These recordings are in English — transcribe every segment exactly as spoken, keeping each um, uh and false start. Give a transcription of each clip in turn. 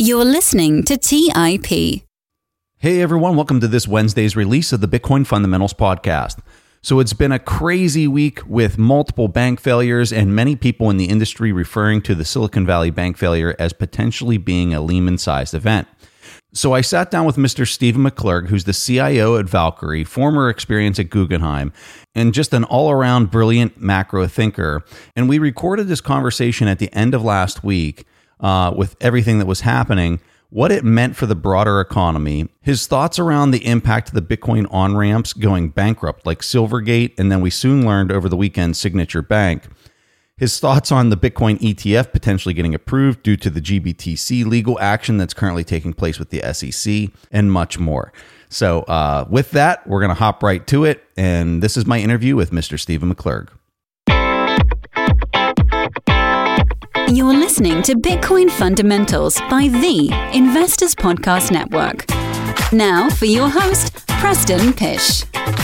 You're listening to T I P. Hey everyone, welcome to this Wednesday's release of the Bitcoin Fundamentals podcast. So it's been a crazy week with multiple bank failures and many people in the industry referring to the Silicon Valley Bank failure as potentially being a Lehman-sized event. So I sat down with Mister Stephen McClurg, who's the C I O at Valkyrie, former experience at Guggenheim, and just an all-around brilliant macro thinker. And we recorded this conversation at the end of last week uh, with everything that was happening, what it meant for the broader economy, his thoughts around the impact of the Bitcoin on-ramps going bankrupt like Silvergate, and then we soon learned over the weekend Signature Bank, his thoughts on the Bitcoin E T F potentially getting approved due to the G B T C legal action that's currently taking place with the S E C, and much more. So uh, with that, we're going to hop right to it, and this is my interview with Mister Stephen McClurg. You're listening to Bitcoin Fundamentals by the Investors Podcast Network. Now for your host, Preston Pysh.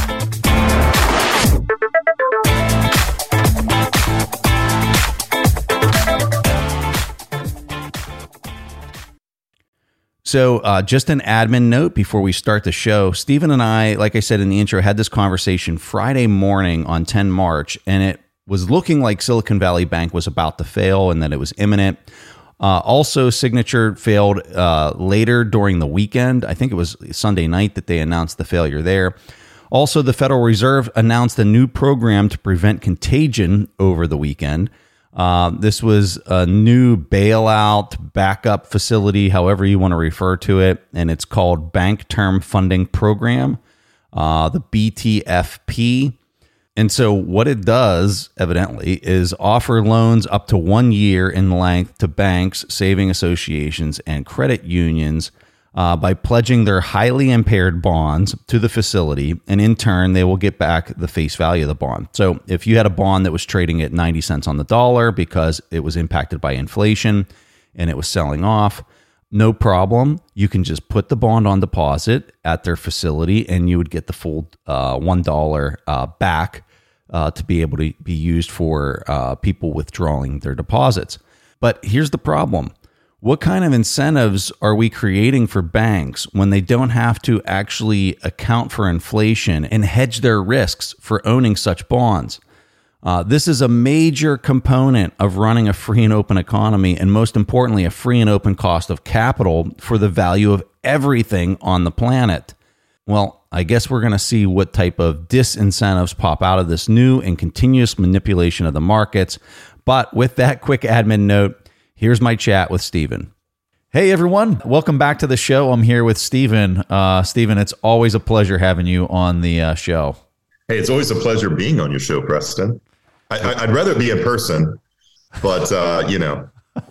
So uh, just an admin note before we start the show. Stephen and I, like I said in the intro, had this conversation Friday morning on the tenth of March, and it was looking like Silicon Valley Bank was about to fail and that it was imminent. Uh, also, Signature failed uh, later during the weekend. I think it was Sunday night that they announced the failure there. Also, the Federal Reserve announced a new program to prevent contagion over the weekend. Uh, this was a new bailout backup facility, however you want to refer to it, and it's called Bank Term Funding Program, uh, the B T F P. And so what it does, evidently, is offer loans up to one year in length to banks, saving associations, and credit unions uh, by pledging their highly impaired bonds to the facility. And in turn, they will get back the face value of the bond. So if you had a bond that was trading at ninety cents on the dollar because it was impacted by inflation and it was selling off, no problem. You can just put the bond on deposit at their facility and you would get the full uh, one dollar uh, back uh, to be able to be used for uh, people withdrawing their deposits. But here's the problem. What kind of incentives are we creating for banks when they don't have to actually account for inflation and hedge their risks for owning such bonds? Uh, this is a major component of running a free and open economy, and most importantly, a free and open cost of capital for the value of everything on the planet. Well, I guess we're going to see what type of disincentives pop out of this new and continuous manipulation of the markets. But with that quick admin note, here's my chat with Stephen. Hey, everyone. Welcome back to the show. I'm here with Stephen. Uh, Stephen, it's always a pleasure having you on the uh, show. Hey, it's always a pleasure being on your show, Preston. I, I'd rather be in person, but, uh, you know,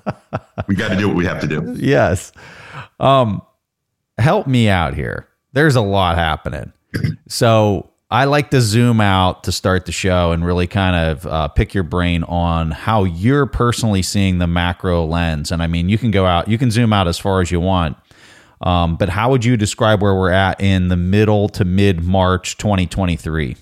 we got to do what we have to do. Yes. Um, help me out here. There's a lot happening. So I like to zoom out to start the show and really kind of uh, pick your brain on how you're personally seeing the macro lens. And I mean, you can go out, you can zoom out as far as you want. Um, but how would you describe where we're at in the middle to mid-March twenty twenty-three?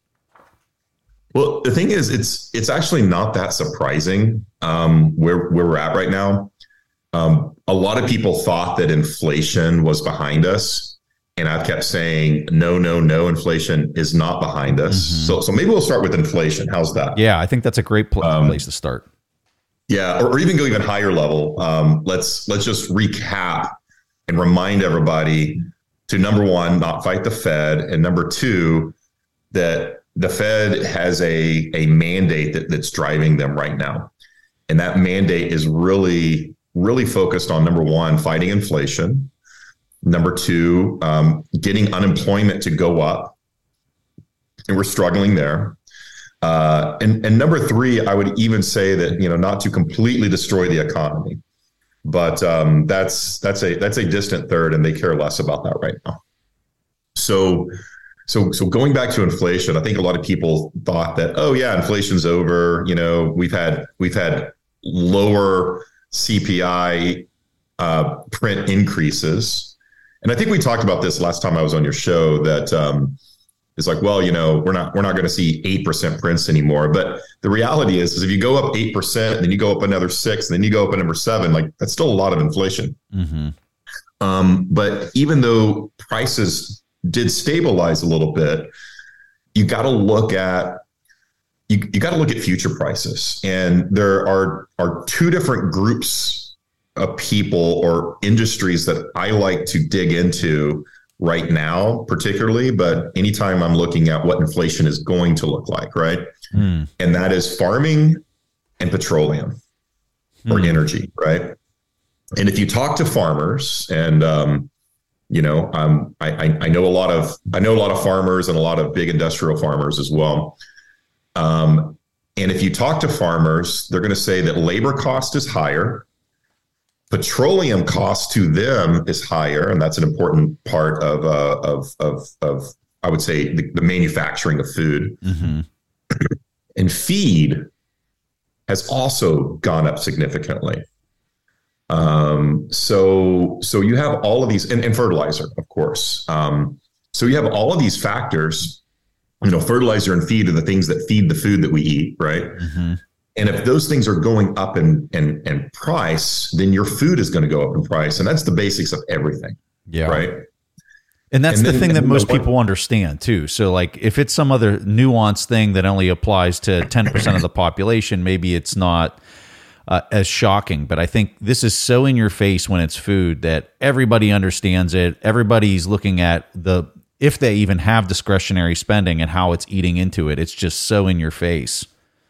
Well, the thing is, it's it's actually not that surprising um, where, where we're at right now. Um, a lot of people thought that inflation was behind us. And I've kept saying, no, no, no, inflation is not behind us. Mm-hmm. So so maybe we'll start with inflation. How's that? Yeah, I think that's a great pl- um, place to start. Yeah, or, or even go even higher level. Um, let's let's just recap and remind everybody to, number one, not fight the Fed. And number two, that the Fed has a, a mandate that, that's driving them right now. And that mandate is really, really focused on, number one, fighting inflation. Number two, um, getting unemployment to go up. And we're struggling there. Uh, and, and number three, I would even say that, you know, not to completely destroy the economy. But um, that's that's a that's a distant third, and they care less about that right now. So So, so going back to inflation, I think a lot of people thought that, oh yeah, inflation's over. You know, we've had we've had lower C P I uh, print increases, and I think we talked about this last time I was on your show. That um, It's like, well, you know, we're not we're not going to see eight percent prints anymore. But the reality is, is if you go up eight percent, then you go up another six, and then you go up a number seven, like that's still a lot of inflation. Mm-hmm. Um, but even though prices did stabilize a little bit, you got to look at you, you got to look at future prices. And there are are two different groups of people or industries that I like to dig into right now, particularly, but anytime I'm looking at what inflation is going to look like, right? Mm. And that is farming and petroleum or mm. energy, right? And if you talk to farmers, and um, you know, um, I, I know a lot of I know a lot of farmers and a lot of big industrial farmers as well. Um, and if you talk to farmers, they're going to say that labor cost is higher. Petroleum cost to them is higher, and that's an important part of uh, of, of of I would say the, the manufacturing of food. Mm-hmm. And feed has also gone up significantly. Um, so so you have all of these, and, and fertilizer, of course. Um, so you have all of these factors. You know, fertilizer and feed are the things that feed the food that we eat, right? Mm-hmm. And if those things are going up in, in, in price, then your food is going to go up in price. And that's the basics of everything. Yeah. Right. And that's and the then, thing that most what, people understand too. So like if it's some other nuanced thing that only applies to ten percent of the population, maybe it's not uh, as shocking. But I think this is so in your face when it's food that everybody understands it. Everybody's looking at the, if they even have discretionary spending and how it's eating into it. It's just so in your face.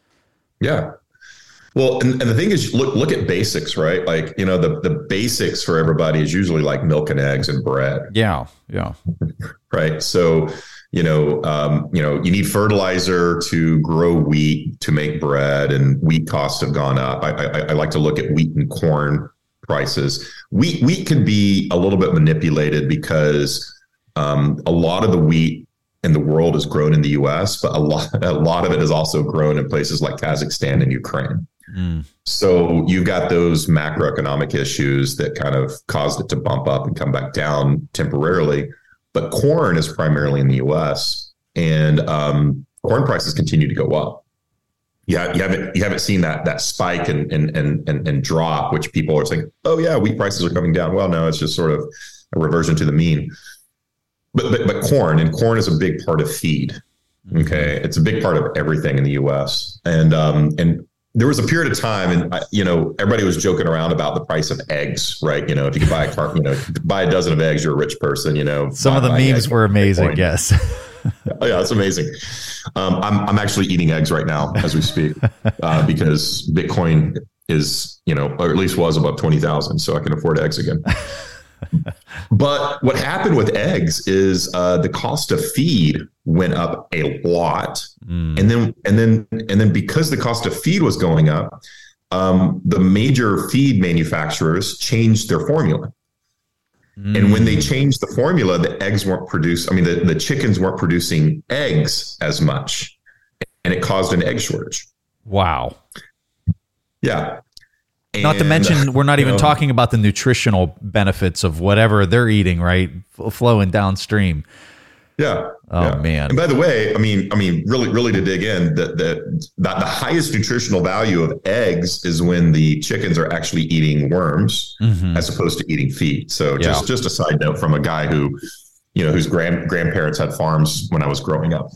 Yeah. Well, and, and the thing is, look look at basics, right? Like, you know, the, the basics for everybody is usually like milk and eggs and bread. Yeah. Yeah. Right. So, you know, um, you know, you need fertilizer to grow wheat to make bread, and wheat costs have gone up. I, I, I like to look at wheat and corn prices. Wheat, wheat can be a little bit manipulated because um, a lot of the wheat in the world is grown in the U S, but a lot, a lot of it is also grown in places like Kazakhstan and Ukraine. Mm. So you've got those macroeconomic issues that kind of caused it to bump up and come back down temporarily. But corn is primarily in the U S, and um, corn prices continue to go up. Yeah, you haven't you haven't seen that that spike and and and and, and drop, which people are saying, oh yeah, wheat prices are coming down. Well, no, it's just sort of a reversion to the mean. But, but but corn, and corn is a big part of feed. Okay, it's a big part of everything in the U S. And um, and there was a period of time, and I, you know, everybody was joking around about the price of eggs, right? You know, if you could buy a car, you know, buy a dozen of eggs, you're a rich person. You know, some of the memes were amazing. Yes. Oh yeah, it's amazing. Um, I'm I'm actually eating eggs right now as we speak uh, because Bitcoin is, you know, or at least was above twenty thousand, so I can afford eggs again. But what happened with eggs is uh, the cost of feed went up a lot, mm. and then and then and then because the cost of feed was going up, um, the major feed manufacturers changed their formula. Mm. And when they changed the formula, the eggs weren't produced. I mean, the, the chickens weren't producing eggs as much, and it caused an egg shortage. Wow. Yeah. Not to mention, we're not even know, talking about the nutritional benefits of whatever they're eating, right? F- flowing downstream. Yeah. Oh yeah. man. And by the way, I mean, I mean, really, really to dig in, the, the the the highest nutritional value of eggs is when the chickens are actually eating worms mm-hmm. as opposed to eating feed. So yeah. just just a side note from a guy who, you know, whose grand grandparents had farms when I was growing up.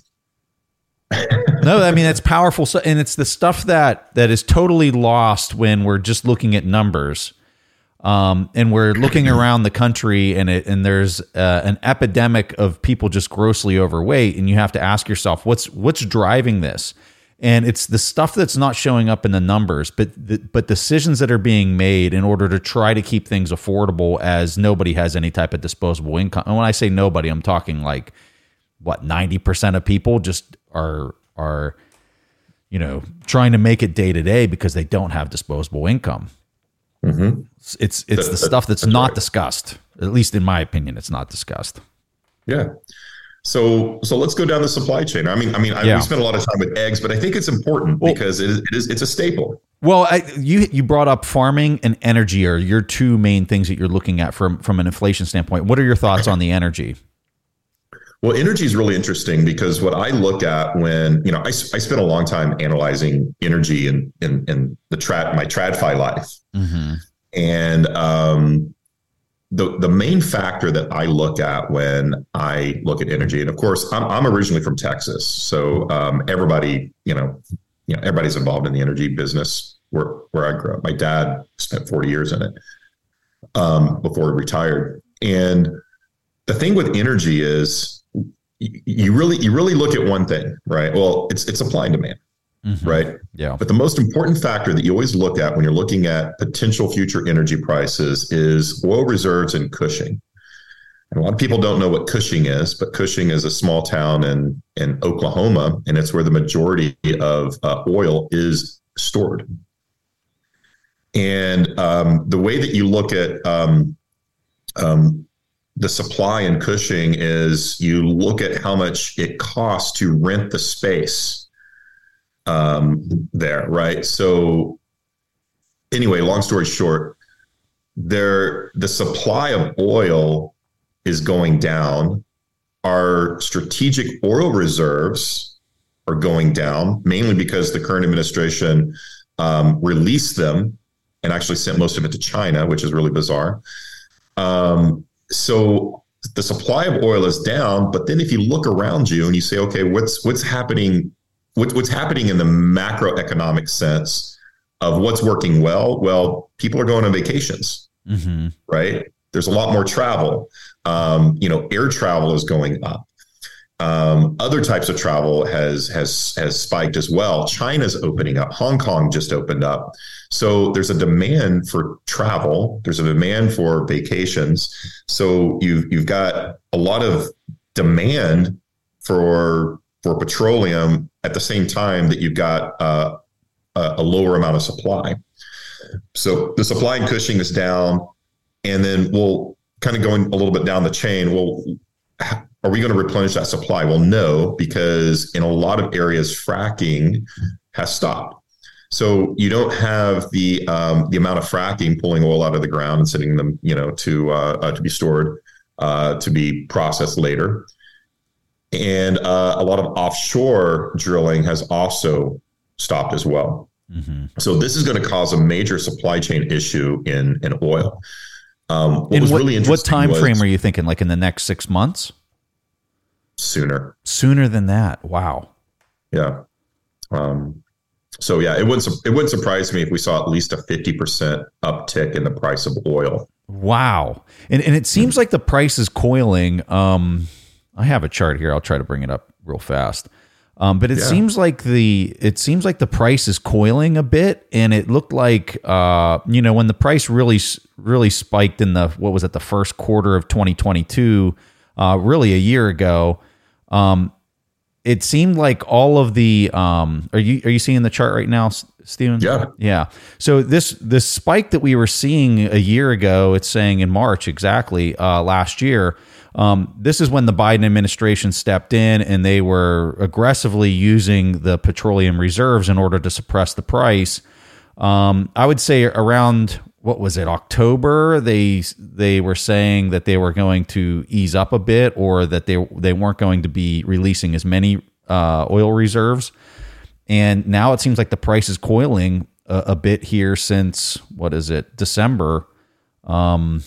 No, I mean, it's powerful. So, and it's the stuff that, that is totally lost when we're just looking at numbers. Um, and we're looking around the country and it, and there's uh, an epidemic of people just grossly overweight. And you have to ask yourself, what's, what's driving this? And it's the stuff that's not showing up in the numbers, but, the, but decisions that are being made in order to try to keep things affordable as nobody has any type of disposable income. And when I say nobody, I'm talking like, what, ninety percent of people just are, are, you know, trying to make it day to day because they don't have disposable income. Mm-hmm. It's, it's, it's that, the stuff that's, that's not right. discussed. At least in my opinion, it's not discussed. Yeah. So, so let's go down the supply chain. I mean, I mean, I, yeah. we spent a lot of time with eggs, but I think it's important well, because it is, it is, it's a staple. Well, I, you, you brought up farming and energy are your two main things that you're looking at from, from an inflation standpoint. What are your thoughts on the energy? Well, energy is really interesting because what I look at when, you know, I, I spent a long time analyzing energy in, in, in the trad, my TradFi life. Mm-hmm. And um, the, the main factor that I look at when I look at energy, and of course, I'm, I'm originally from Texas. So um, everybody, you know, you know, everybody's involved in the energy business where, where I grew up. My dad spent forty years in it um, before he retired. And the thing with energy is, you really, you really look at one thing, right? Well, it's, it's supply and demand, mm-hmm. right? Yeah. But the most important factor that you always look at when you're looking at potential future energy prices is oil reserves and Cushing. And a lot of people don't know what Cushing is, but Cushing is a small town in, in Oklahoma, and it's where the majority of uh, oil is stored. And um, the way that you look at um, um, the supply in Cushing is you look at how much it costs to rent the space um, there, right? So anyway, long story short, there the supply of oil is going down. Our strategic oil reserves are going down, mainly because the current administration um, released them and actually sent most of it to China, which is really bizarre. Um, So the supply of oil is down, but then if you look around you and you say, okay, what's what's happening? What, what's happening in the macroeconomic sense of what's working well? Well, people are going on vacations, mm-hmm. right? There's a lot more travel. Um, you know, air travel is going up. Um, other types of travel has has has spiked as well. China's opening up. Hong Kong just opened up. So there's a demand for travel. There's a demand for vacations. So you've you've got a lot of demand for for petroleum at the same time that you've got uh, a, a lower amount of supply. So the supply in Cushing is down, and then we'll kind of going a little bit down the chain. Well, are we going to replenish that supply? Well, no, because in a lot of areas, fracking has stopped. So you don't have the um, the amount of fracking pulling oil out of the ground and sending them, you know, to uh, uh, to be stored, uh, to be processed later. And uh, a lot of offshore drilling has also stopped as well. Mm-hmm. So this is going to cause a major supply chain issue in in oil. Um, what in was what, really interesting. What time was, frame are you thinking? Like in the next six months? Sooner. Sooner than that. Wow. Yeah. Um, so yeah, it wouldn't it wouldn't surprise me if we saw at least a fifty percent uptick in the price of oil. Wow. And and it seems like the price is coiling. Um, I have a chart here. I'll try to bring it up real fast. Um, but it yeah. seems like the it seems like the price is coiling a bit, and it looked like uh, you know, when the price really really spiked in the what was it the first quarter of twenty twenty-two, uh, really a year ago. Um, it seemed like all of the um, are you are you seeing the chart right now, Stephen? Yeah, yeah. So this this spike that we were seeing a year ago, it's saying in March exactly uh, last year. Um, this is when the Biden administration stepped in and they were aggressively using the petroleum reserves in order to suppress the price. Um, I would say around, what was it, October, they they were saying that they were going to ease up a bit, or that they they weren't going to be releasing as many uh, oil reserves. And now it seems like the price is coiling a, a bit here since, what is it, December. Um,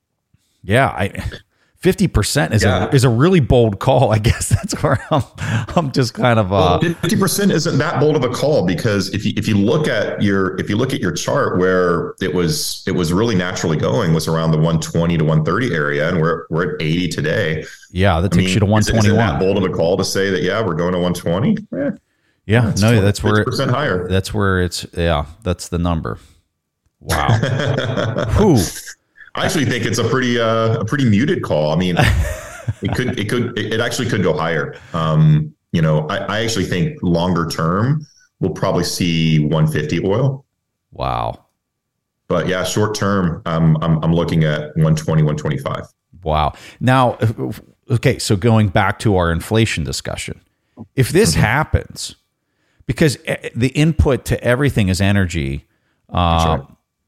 yeah, I... fifty percent is yeah. a is a really bold call. I guess that's where I'm I'm just kind of uh well, fifty percent isn't that bold of a call, because if you if you look at your if you look at your chart where it was it was really naturally going was around the one twenty to one thirty area, and we're we're at eighty today. Yeah, that takes I mean, you to one twenty-one. Is, is that bold of a call to say that yeah, we're going to one twenty? Eh, yeah, that's no, that's where fifty percent higher. That's where it's yeah, that's the number. Wow. Whew. I actually think it's a pretty uh, a pretty muted call. I mean, it could it could it actually could go higher. Um, you know, I, I actually think longer term we'll probably see one fifty oil. Wow. But yeah, short term, um, I'm I'm looking at one twenty, one twenty-five. Wow. Now, okay, so going back to our inflation discussion, if this mm-hmm. happens, because the input to everything is energy. Uh, That's right.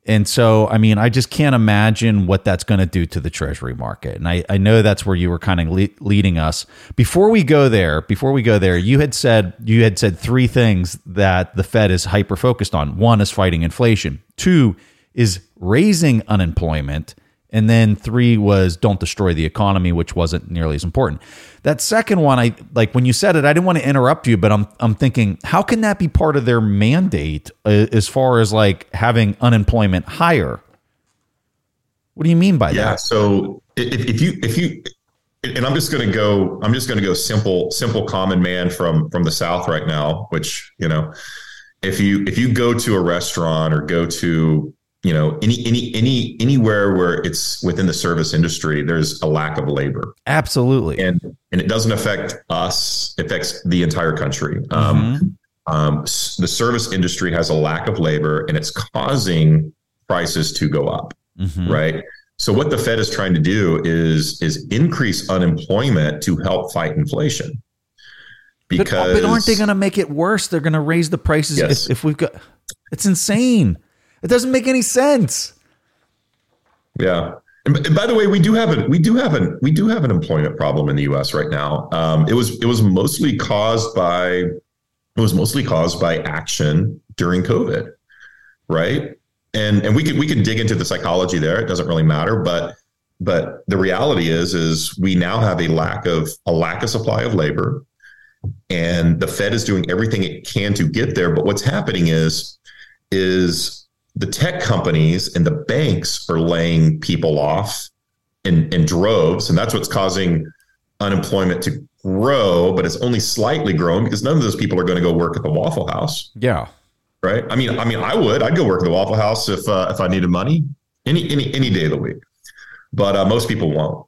and so, I mean, I just can't imagine what that's going to do to the Treasury market. And I, I know that's where you were kind of le- leading us. Before we go there, before we go there, you had said you had said three things that the Fed is hyper focused on. One is fighting inflation. Two is raising unemployment. And then three was don't destroy the economy, which wasn't nearly as important. That second one, I like when you said it, I didn't want to interrupt you, but I'm I'm thinking, how can that be part of their mandate uh, as far as like having unemployment higher? What do you mean by yeah, that? Yeah, so if, if you if you and I'm just going to go, I'm just going to go simple, simple common man from from the South right now. Which you know, if you if you go to a restaurant or go to you know, any, any, any, anywhere where it's within the service industry, there's a lack of labor. Absolutely. And, and it doesn't affect us. It affects the entire country. Mm-hmm. Um, um, the service industry has a lack of labor and it's causing prices to go up. Mm-hmm. Right. So what the Fed is trying to do is, is increase unemployment to help fight inflation. Because But, but aren't they going to make it worse? They're going to raise the prices. Yes. If, if we've got, it's insane. It doesn't make any sense. Yeah. And by the way, we do have a we do have an we do have an employment problem in the U S right now. Um, it was it was mostly caused by it was mostly caused by action during COVID, right? And and we could we could dig into the psychology there. It doesn't really matter, but but the reality is is we now have a lack of a lack of supply of labor, and the Fed is doing everything it can to get there. But what's happening is is the tech companies and the banks are laying people off in, in droves. And that's what's causing unemployment to grow, but it's only slightly growing because none of those people are going to go work at the Waffle House. Yeah. Right. I mean, I mean, I would, I'd go work at the Waffle House if, uh, if I needed money any, any, any day of the week, but uh, most people won't.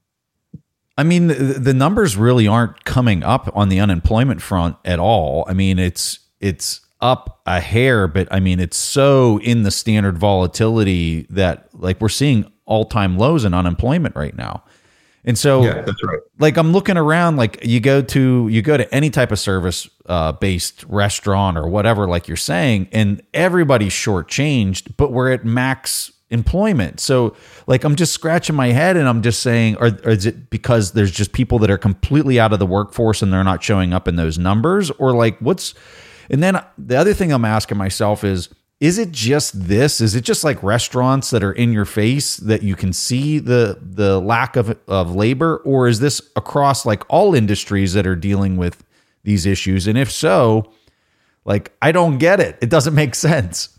I mean, the, the numbers really aren't coming up on the unemployment front at all. I mean, it's, it's, up a hair, but I mean, it's so in the standard volatility that like we're seeing all-time lows in unemployment right now. And so yeah, that's right. Like I'm looking around, like you go to, you go to any type of service uh, based restaurant or whatever, like you're saying, and everybody's shortchanged, but we're at max employment. So like, I'm just scratching my head and I'm just saying, or, or is it because there's just people that are completely out of the workforce and they're not showing up in those numbers, or like what's, and then the other thing I'm asking myself is, is it just this? Is it just like restaurants that are in your face that you can see the the lack of, of labor? Or is this across like all industries that are dealing with these issues? And if so, like, I don't get it. It doesn't make sense.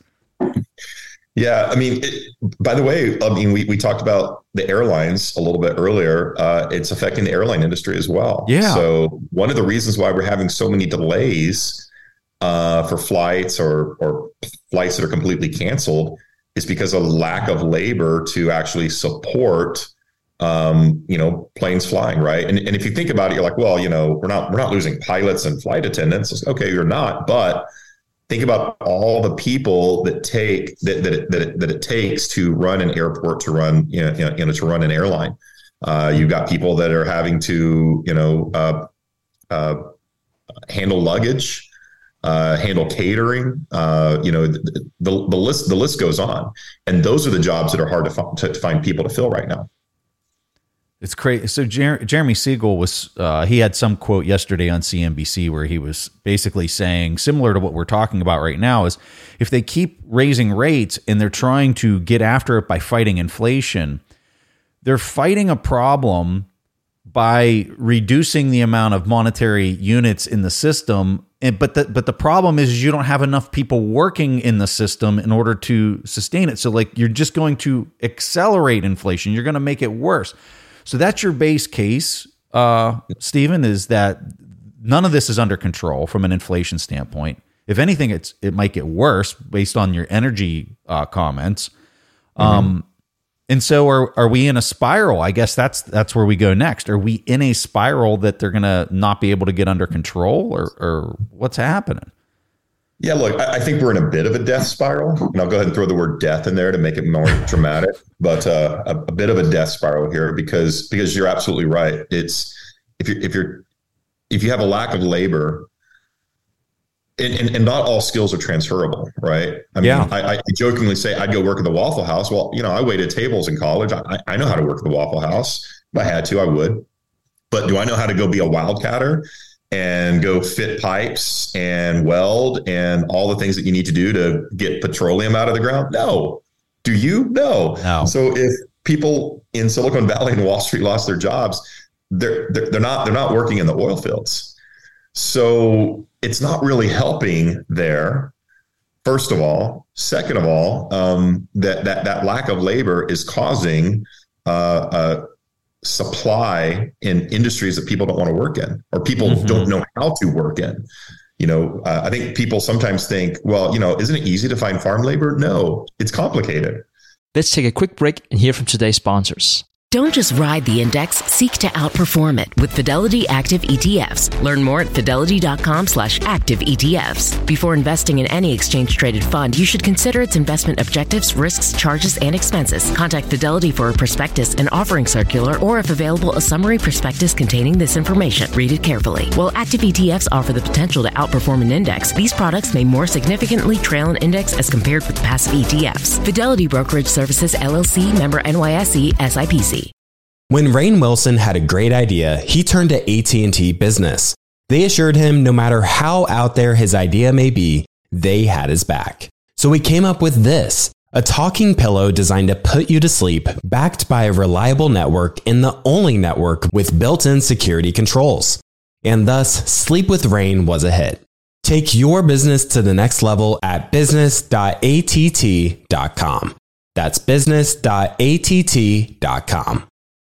Yeah. I mean, it, by the way, I mean, we, we talked about the airlines a little bit earlier. Uh, it's affecting the airline industry as well. Yeah. So one of the reasons why we're having so many delays Uh, for flights or or flights that are completely canceled is because of lack of labor to actually support, um, you know, planes flying, right? And and if you think about it, you're like, well, you know, we're not we're not losing pilots and flight attendants. It's, okay, you're not, but think about all the people that take that that it, that it, that it takes to run an airport, to run you know, you know to run an airline. Uh, you've got people that are having to you know uh, uh, handle luggage. Uh, handle catering, uh, you know, the, the the list the list goes on, and those are the jobs that are hard to, f- to, to find people to fill right now. It's crazy. So Jer- Jeremy Siegel was uh, he had some quote yesterday on C N B C where he was basically saying, similar to what we're talking about right now, is if they keep raising rates and they're trying to get after it by fighting inflation, they're fighting a problem by reducing the amount of monetary units in the system. And, but the but the problem is you don't have enough people working in the system in order to sustain it. So like you're just going to accelerate inflation. You're going to make it worse. So that's your base case, uh, Stephen, is that none of this is under control from an inflation standpoint. If anything, it's it might get worse based on your energy uh, comments. Mm-hmm. Um, and so are are we in a spiral? I guess that's that's where we go next. Are we in a spiral that they're going to not be able to get under control, or or what's happening? Yeah, look, I, I think we're in a bit of a death spiral, and I'll go ahead and throw the word death in there to make it more dramatic. But uh, a, a bit of a death spiral here because because you're absolutely right. It's if you if you're if you have a lack of labor, and, and, and not all skills are transferable, right? I mean, yeah. I, I jokingly say I'd go work at the Waffle House. Well, you know, I waited tables in college. I, I know how to work at the Waffle House. If I had to, I would. But do I know how to go be a wildcatter and go fit pipes and weld and all the things that you need to do to get petroleum out of the ground? No. Do you? No. No. So if people in Silicon Valley and Wall Street lost their jobs, they're, they're they're not they're not working in the oil fields. So it's not really helping there. First of all, second of all, um, that that that lack of labor is causing uh, a supply in industries that people don't want to work in, or people mm-hmm. don't know how to work in. You know, uh, I think people sometimes think, well, you know, isn't it easy to find farm labor? No, it's complicated. Let's take a quick break and hear from today's sponsors. Don't just ride the index, seek to outperform it with Fidelity Active E T Fs. Learn more at fidelity.com slash active ETFs. Before investing in any exchange-traded fund, you should consider its investment objectives, risks, charges, and expenses. Contact Fidelity for a prospectus, an offering circular, or if available, a summary prospectus containing this information. Read it carefully. While active E T Fs offer the potential to outperform an index, these products may more significantly trail an index as compared with passive E T Fs. Fidelity Brokerage Services, L L C, member N Y S E, S I P C. When Rainn Wilson had a great idea, he turned to A T and T Business. They assured him no matter how out there his idea may be, they had his back. So he came up with this, a talking pillow designed to put you to sleep, backed by a reliable network and the only network with built-in security controls. And thus, Sleep with Rainn was a hit. Take your business to the next level at business dot A T T dot com. That's business dot A T T dot com.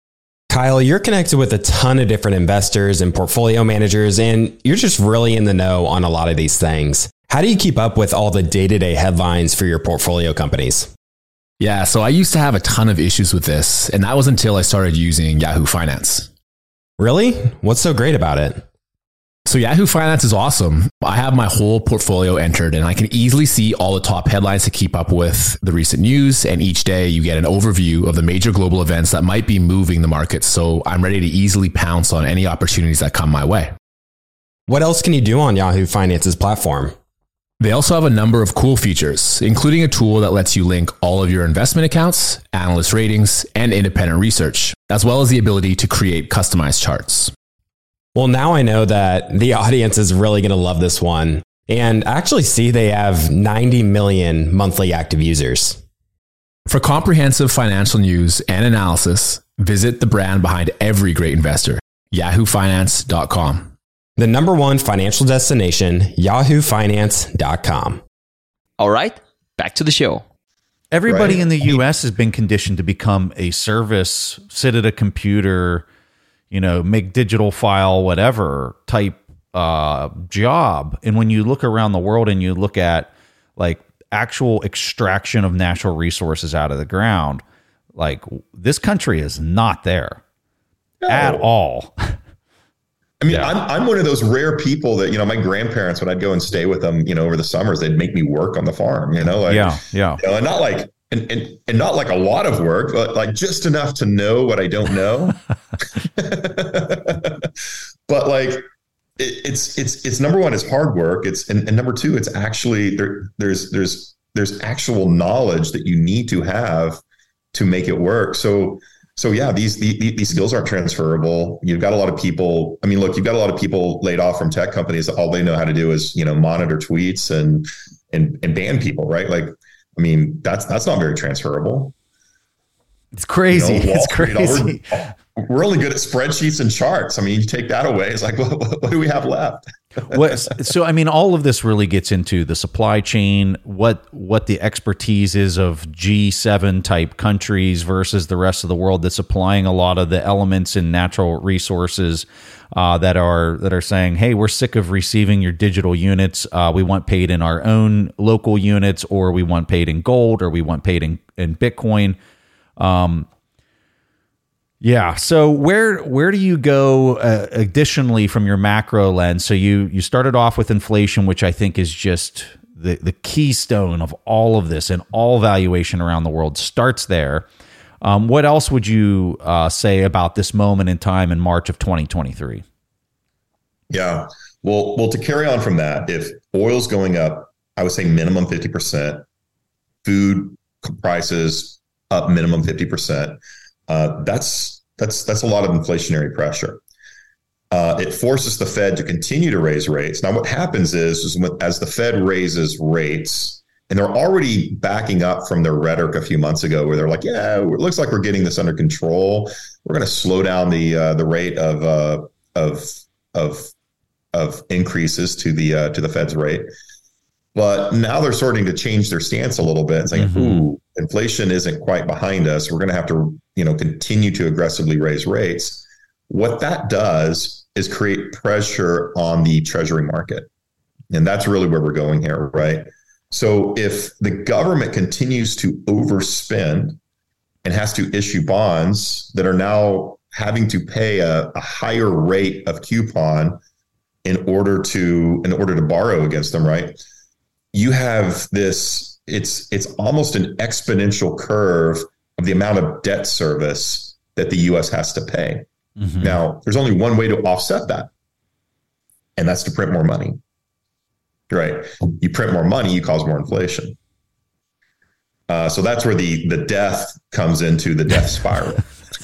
Kyle, you're connected with a ton of different investors and portfolio managers, and you're just really in the know on a lot of these things. How do you keep up with all the day-to-day headlines for your portfolio companies? Yeah, so I used to have a ton of issues with this, and that was until I started using Yahoo Finance. Really? What's so great about it? So Yahoo Finance is awesome. I have my whole portfolio entered and I can easily see all the top headlines to keep up with the recent news. And each day you get an overview of the major global events that might be moving the market. So I'm ready to easily pounce on any opportunities that come my way. What else can you do on Yahoo Finance's platform? They also have a number of cool features, including a tool that lets you link all of your investment accounts, analyst ratings, and independent research, as well as the ability to create customized charts. Well, now I know that the audience is really going to love this one. And actually see they have ninety million monthly active users. For comprehensive financial news and analysis, visit the brand behind every great investor, yahoo finance dot com. The number one financial destination, yahoo finance dot com. All right, back to the show. Everybody Right. in the U S has been conditioned to become a service, sit at a computer, you know, make digital file, whatever type uh, job. And when you look around the world and you look at like actual extraction of natural resources out of the ground, like this country is not there No. at all. I mean, yeah. I'm I'm one of those rare people that, you know, my grandparents, when I'd go and stay with them, you know, over the summers, they'd make me work on the farm, you know, like, yeah, yeah. You know, and not like, and, and, and not like a lot of work, but like just enough to know what I don't know. But like, it, it's, it's, it's number one, it's hard work. It's, and, and number two, it's actually there, there's, there's, there's actual knowledge that you need to have to make it work. So, So yeah, these, these these skills aren't transferable. You've got a lot of people. I mean, look, you've got a lot of people laid off from tech companies. All they know how to do is, you know, monitor tweets and and and ban people, right? Like, I mean, that's that's not very transferable. It's crazy. You know, it's Wall, crazy. You know, we're, we're only good at spreadsheets and charts. I mean, you take that away, it's like, what, what, what do we have left? what, so, I mean, all of this really gets into the supply chain, what what the expertise is of G seven type countries versus the rest of the world that's applying a lot of the elements in natural resources uh, that are that are saying, hey, we're sick of receiving your digital units. Uh, we want paid in our own local units, or we want paid in gold, or we want paid in, in Bitcoin. Um, Yeah. So where where do you go uh, additionally from your macro lens? So you you started off with inflation, which I think is just the the keystone of all of this, and all valuation around the world starts there. Um, what else would you uh, say about this moment in time in March of twenty twenty-three? Yeah. Well, well, to carry on from that, if oil's going up, I would say minimum fifty percent, food prices up minimum fifty percent. Uh, that's that's that's a lot of inflationary pressure. Uh, it forces the Fed to continue to raise rates. Now, what happens is, is when, as the Fed raises rates, and they're already backing up from their rhetoric a few months ago, where they're like, "Yeah, it looks like we're getting this under control. We're going to slow down the uh, the rate of uh, of of of increases to the uh, to the Fed's rate." But now they're starting to change their stance a little bit and saying, mm-hmm. "Ooh, inflation isn't quite behind us. We're going to have to, you know, continue to aggressively raise rates." What that does is create pressure on the Treasury market, and that's really where we're going here, right? So if the government continues to overspend and has to issue bonds that are now having to pay a, a higher rate of coupon in order to in order to borrow against them, right? You have this, it's it's almost an exponential curve of the amount of debt service that the U S has to pay. Mm-hmm. Now, there's only one way to offset that, and that's to print more money. Right. You print more money, you cause more inflation. Uh, so that's where the the death comes into the death spiral.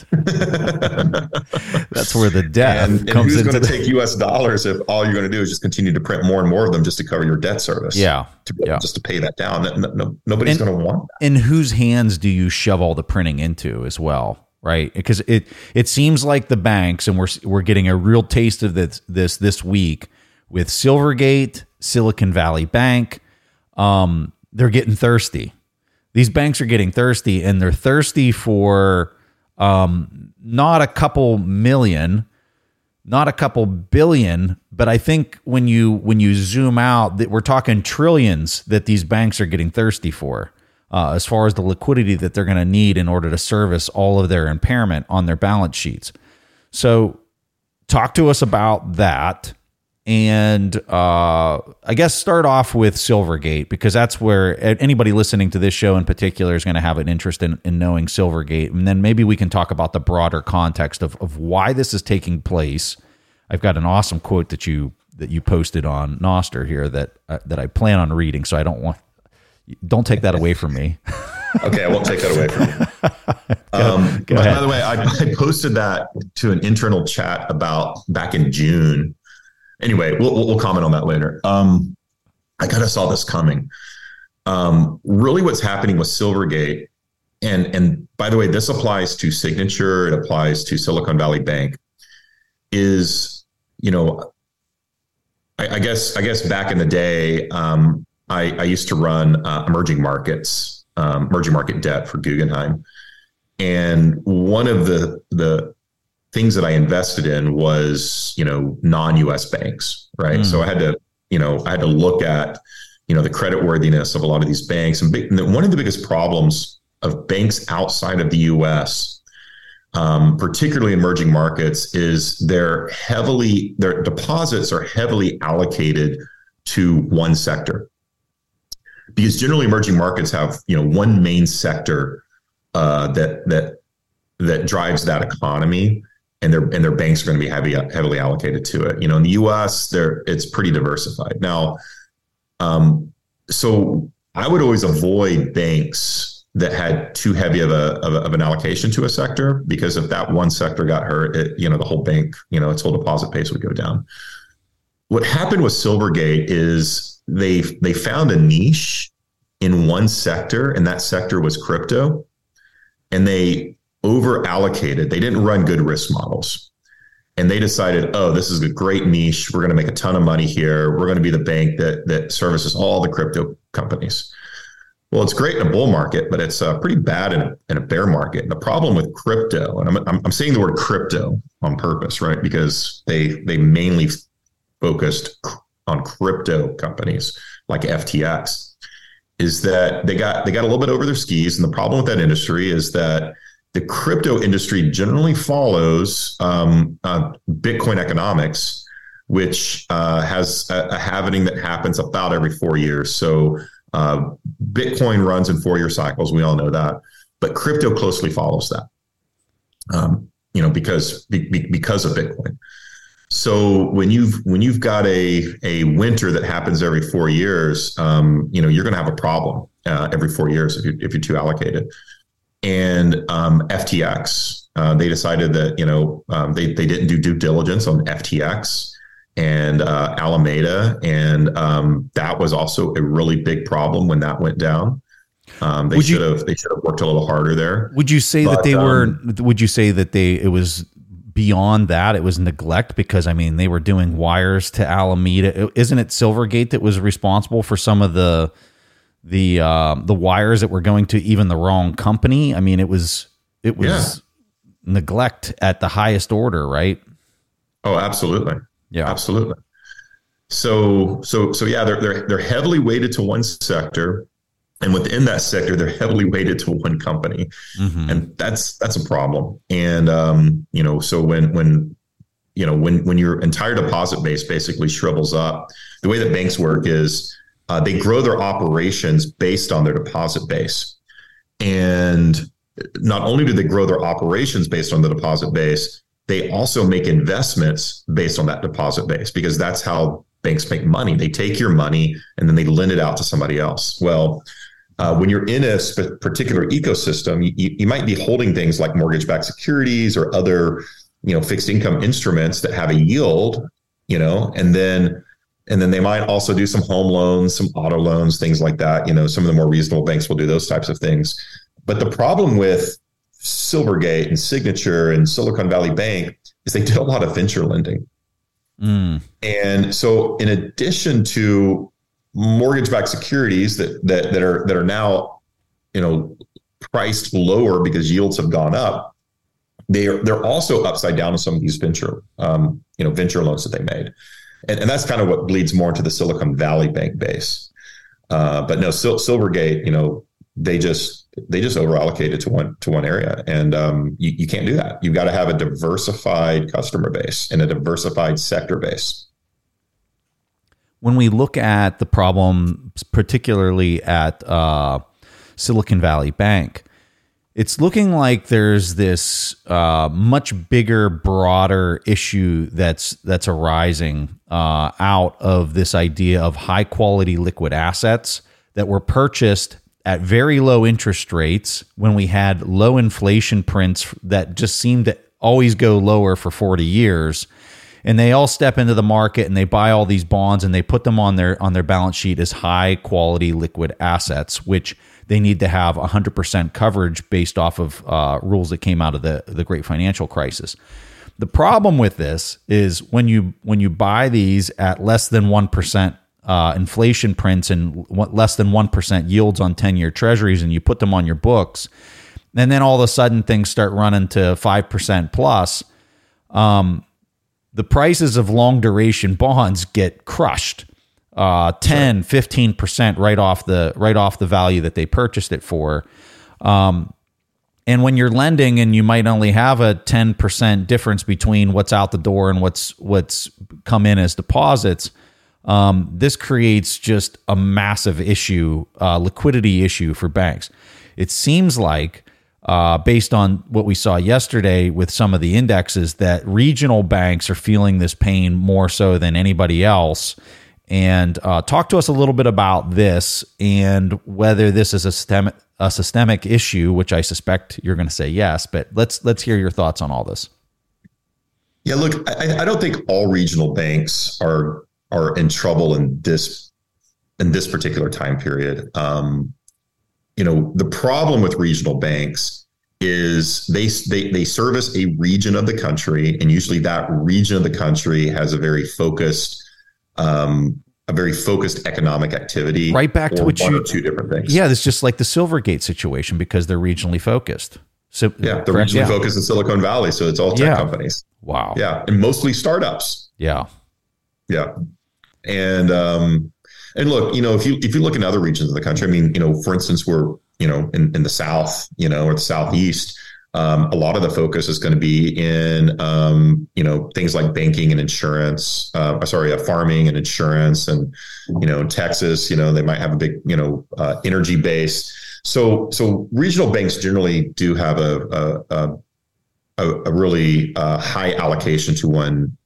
That's where the death and, and comes who's into going to the- take U S dollars if all you're going to do is just continue to print more and more of them just to cover your debt service? Yeah. To, yeah. Just to pay that down. No, no, nobody's going to want that. In whose hands do you shove all the printing into as well? Right, because it it seems like the banks, and we're we're getting a real taste of this this this week with Silvergate, Silicon Valley Bank. Um, they're getting thirsty. These banks are getting thirsty, and they're thirsty for um, not a couple million, not a couple billion, but I think when you when you zoom out, that we're talking trillions that these banks are getting thirsty for. Uh, as far as the liquidity that they're going to need in order to service all of their impairment on their balance sheets. So talk to us about that. And uh, I guess start off with Silvergate, because that's where anybody listening to this show in particular is going to have an interest in, in knowing Silvergate. And then maybe we can talk about the broader context of, of why this is taking place. I've got an awesome quote that you that you posted on Nostr here that uh, that I plan on reading, so I don't want... Don't take that away from me. Okay, I won't take that away from you. Um, Go by, ahead. by the way, I, I posted that to an internal chat about back in June. Anyway, we'll, we'll comment on that later. Um, I kind of saw this coming. Um, really what's happening with Silvergate, and, and by the way, this applies to Signature, it applies to Silicon Valley Bank, is, you know, I, I guess, I guess back in the day, um, I, I used to run uh, emerging markets, um, emerging market debt for Guggenheim. And one of the the things that I invested in was, you know, non-U S banks, right? Mm. So I had to, you know, I had to look at, you know, the creditworthiness of a lot of these banks. And, big, and one of the biggest problems of banks outside of the U S, um, particularly emerging markets, is they're heavily, their deposits are heavily allocated to one sector. Because generally emerging markets have, you know, one main sector uh, that that that drives that economy, and their and their banks are going to be heavy heavily allocated to it. You know, in the U S, there it's pretty diversified now. Um, so I would always avoid banks that had too heavy of a, of a of an allocation to a sector, because if that one sector got hurt, it, you know, the whole bank, you know, its whole deposit base would go down. What happened with Silvergate is they they found a niche in one sector, and that sector was crypto, and they over allocated. They didn't run good risk models, and they decided, oh, this is a great niche. We're going to make a ton of money here. We're going to be the bank that that services all the crypto companies. Well, it's great in a bull market, but it's uh, pretty bad in a, in a bear market. And the problem with crypto, and I'm, I'm I'm saying the word crypto on purpose, right? Because they they mainly focused on crypto companies like F T X, is that they got they got a little bit over their skis. And the problem with that industry is that the crypto industry generally follows um, uh, Bitcoin economics, which uh, has a, a halvening that happens about every four years. So uh, Bitcoin runs in four-year cycles. We all know that, but crypto closely follows that. Um, you know, because be, because of Bitcoin. So when you've when you've got a a winter that happens every four years, um, you know you're going to have a problem uh, every four years if you if you're too allocated. And um, F T X, uh, they decided that you know um, they they didn't do due diligence on F T X and uh, Alameda, and um, that was also a really big problem when that went down. Um, they should have they should have worked a little harder there. Would you say but, that they um, were? Would you say that they it was beyond that? It was neglect, because I mean they were doing wires to Alameda. Isn't it Silvergate that was responsible for some of the the uh, the wires that were going to even the wrong company? I mean it was it was yeah. neglect at the highest order, right? Oh, absolutely. Yeah, absolutely. So so so yeah, they're they're they're heavily weighted to one sector. And within that sector, they're heavily weighted to one company, mm-hmm. and that's that's a problem. And um, you know, so when when you know when when your entire deposit base basically shrivels up, the way that banks work is uh, they grow their operations based on their deposit base. And not only do they grow their operations based on the deposit base, they also make investments based on that deposit base, because that's how banks make money. They take your money and then they lend it out to somebody else. Well, Uh, when you're in a sp- particular ecosystem, you, you might be holding things like mortgage-backed securities or other, you know, fixed income instruments that have a yield, you know, and then and then they might also do some home loans, some auto loans, things like that. You know, some of the more reasonable banks will do those types of things. But the problem with Silvergate and Signature and Silicon Valley Bank is they did a lot of venture lending. Mm. And so in addition to mortgage-backed securities that that that are that are now, you know, priced lower because yields have gone up, they are they're also upside down on some of these venture um, you know venture loans that they made, and and that's kind of what bleeds more into the Silicon Valley Bank base. Uh, but no, Sil- Silvergate, you know, they just they just over allocated to one to one area, and um, you you can't do that. You've got to have a diversified customer base and a diversified sector base. When we look at the problem, particularly at uh, Silicon Valley Bank, it's looking like there's this uh, much bigger, broader issue that's that's arising uh, out of this idea of high quality liquid assets that were purchased at very low interest rates when we had low inflation prints that just seemed to always go lower for forty years. And they all step into the market and they buy all these bonds and they put them on their on their balance sheet as high quality liquid assets, which they need to have one hundred percent coverage based off of uh, rules that came out of the, the great financial crisis. The problem with this is when you when you buy these at less than one percent uh, inflation prints and less than one percent yields on ten-year treasuries, and you put them on your books, and then all of a sudden things start running to five percent plus, um, the prices of long duration bonds get crushed, uh, ten, fifteen percent right off the right off the value that they purchased it for. Um, and when you're lending and you might only have a ten percent difference between what's out the door and what's what's come in as deposits, um, this creates just a massive issue, uh, liquidity issue for banks. It seems like Uh, based on what we saw yesterday with some of the indexes, that regional banks are feeling this pain more so than anybody else. And uh, talk to us a little bit about this and whether this is a systemic, a systemic issue, which I suspect you're going to say yes. But let's let's hear your thoughts on all this. Yeah, look, I, I don't think all regional banks are are in trouble in this in this particular time period. Um, You know, the problem with regional banks is they, they they service a region of the country, and usually that region of the country has a very focused, um, a very focused economic activity. Right back to what one you or two different things. Yeah, it's just like the Silvergate situation because they're regionally focused. So yeah, they're regionally yeah. focused in Silicon Valley, so it's all tech yeah. companies. Wow. Yeah, and mostly startups. Yeah. Yeah, and um. And look, you know, if you if you look in other regions of the country, I mean, you know, for instance, we're, you know, in, in the South, you know, or the Southeast, um, a lot of the focus is going to be in, um, you know, things like banking and insurance, uh, sorry, uh, farming and insurance. And, you know, in Texas, you know, they might have a big, you know, uh, energy base. So so regional banks generally do have a, a, a, a really uh, high allocation to one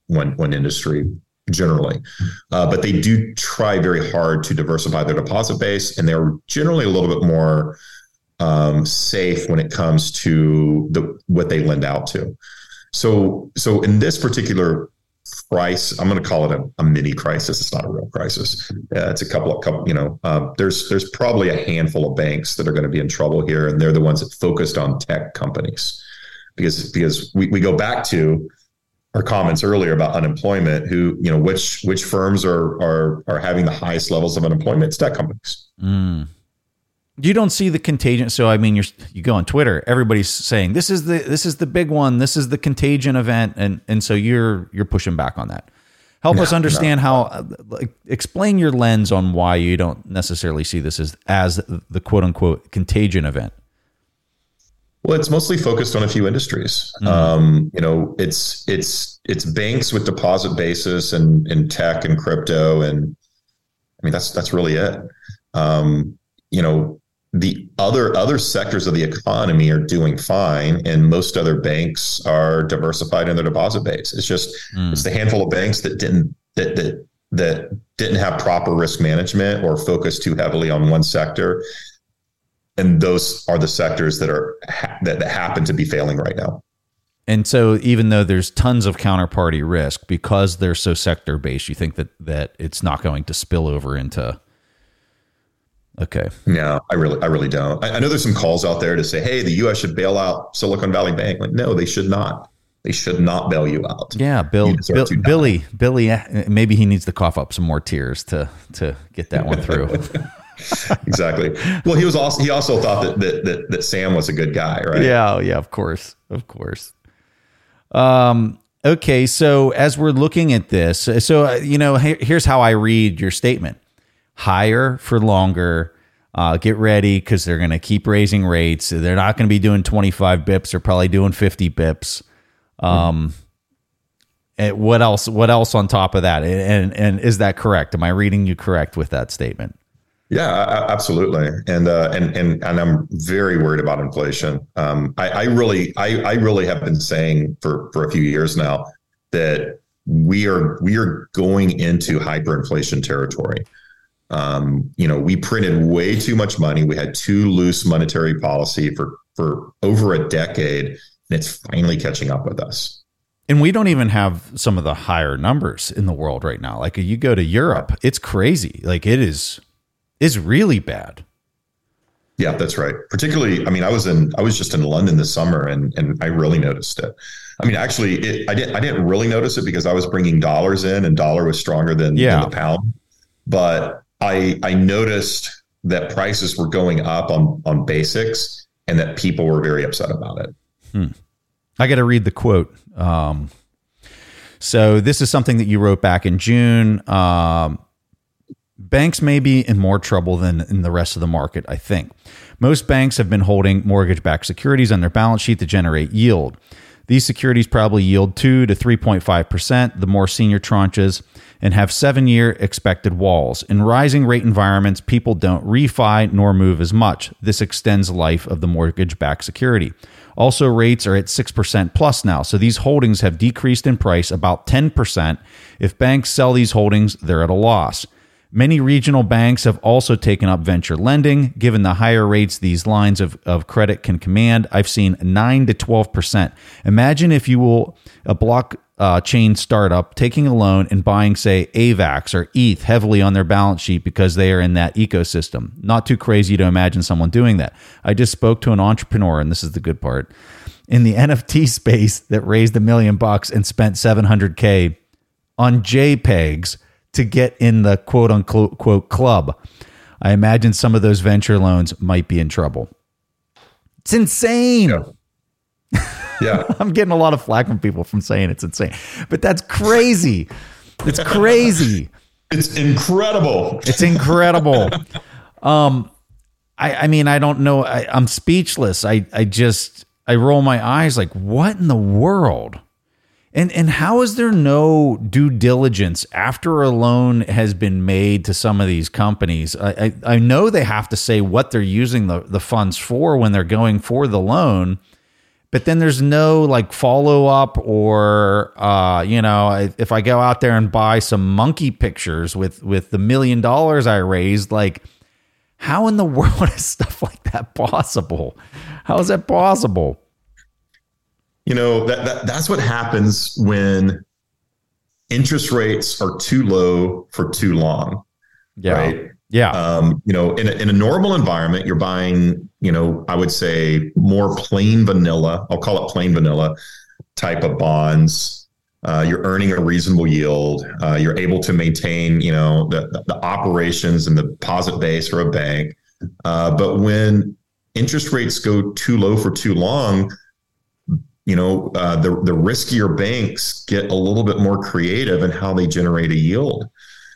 one one industry generally, uh, but they do try very hard to diversify their deposit base, and they're generally a little bit more um, safe when it comes to the what they lend out to. So, so in this particular price, I'm going to call it a, a mini crisis. It's not a real crisis. Uh, it's a couple of couple. You know, uh, there's there's probably a handful of banks that are going to be in trouble here, and they're the ones that focused on tech companies, because because we, we go back to our comments earlier about unemployment. Who you know which which firms are are are having the highest levels of unemployment? It's tech companies. Mm. You don't see the contagion. So I mean, you're you go on Twitter, everybody's saying this is the this is the big one, this is the contagion event, and and so you're you're pushing back on that. Help no, us understand no. how. Like, explain your lens on why you don't necessarily see this as as the quote unquote contagion event. Well, it's mostly focused on a few industries. Mm. Um, you know, it's it's it's banks with deposit basis and and tech and crypto, and I mean that's that's really it. Um, you know. The other other sectors of the economy are doing fine, and most other banks are diversified in their deposit base. It's just mm. it's the handful of banks that didn't that that that didn't have proper risk management or focus too heavily on one sector, and those are the sectors that are that, that happen to be failing right now. And so, even though there's tons of counterparty risk because they're so sector based, you think that that it's not going to spill over into. Okay. No, I really, I really don't. I, I know there's some calls out there to say, hey, the U S should bail out Silicon Valley Bank. Like, no, they should not. They should not bail you out. Yeah, Bill, Bill Billy, Billy, maybe he needs to cough up some more tears to to get that one through. Exactly. Well, he was also he also thought that, that that that Sam was a good guy, right? Yeah, yeah, of course, of course. Um. Okay, so as we're looking at this, so uh, you know, here, here's how I read your statement. Higher for longer. Uh, get ready because they're going to keep raising rates. They're not going to be doing twenty-five bips. They're probably doing fifty bips. Um, mm-hmm. And what else? What else on top of that? And, and and is that correct? Am I reading you correct with that statement? Yeah, absolutely. And uh, and and and I'm very worried about inflation. Um, I, I really, I, I really have been saying for for a few years now that we are we are going into hyperinflation territory. Um, you know, we printed way too much money. We had too loose monetary policy for, for over a decade, and it's finally catching up with us. And we don't even have some of the higher numbers in the world right now. Like you go to Europe, it's crazy. Like it is, is really bad. Yeah, that's right. Particularly, I mean, I was in, I was just in London this summer, and and I really noticed it. I mean, actually, it, I didn't, I didn't really notice it because I was bringing dollars in, and dollar was stronger than, yeah. than the pound, but. I, I noticed that prices were going up on, on basics and that people were very upset about it. Hmm. I got to read the quote. Um, so this is something that you wrote back in June. Um, banks may be in more trouble than in the rest of the market, I think. Most banks have been holding mortgage-backed securities on their balance sheet to generate yield. These securities probably yield two to three point five percent, the more senior tranches, and have seven-year expected walls. In rising rate environments, people don't refi nor move as much. This extends the life of the mortgage-backed security. Also, rates are at six percent plus now, so these holdings have decreased in price about ten percent. If banks sell these holdings, they're at a loss. Many regional banks have also taken up venture lending. Given the higher rates these lines of, of credit can command, I've seen nine to twelve percent. Imagine if you will, a blockchain startup taking a loan and buying, say, AVAX or E T H heavily on their balance sheet because they are in that ecosystem. Not too crazy to imagine someone doing that. I just spoke to an entrepreneur, and this is the good part, in the N F T space that raised a million bucks and spent seven hundred K on JPEGs to get in the quote unquote quote club. I imagine some of those venture loans might be in trouble. It's insane. Yeah. yeah. I'm getting a lot of flack from people from saying it's insane, but that's crazy. It's crazy. It's incredible. It's incredible. um, I, I mean, I don't know. I, I'm speechless. I, I just, I roll my eyes like, what in the world? And and how is there no due diligence after a loan has been made to some of these companies? I, I, I know they have to say what they're using the, the funds for when they're going for the loan, but then there's no like follow up or, uh, you know, if I go out there and buy some monkey pictures with, with the million dollars I raised, like how in the world is stuff like that possible? How is that possible? You know, that, that that's what happens when interest rates are too low for too long. Yeah. Right. Yeah. Um, you know, in a, in a normal environment, you're buying, you know, I would say more plain vanilla, I'll call it plain vanilla type of bonds. Uh, you're earning a reasonable yield. Uh, you're able to maintain, you know, the, the, the operations and the deposit base for a bank. Uh, but when interest rates go too low for too long, you know, uh, the, the riskier banks get a little bit more creative in how they generate a yield.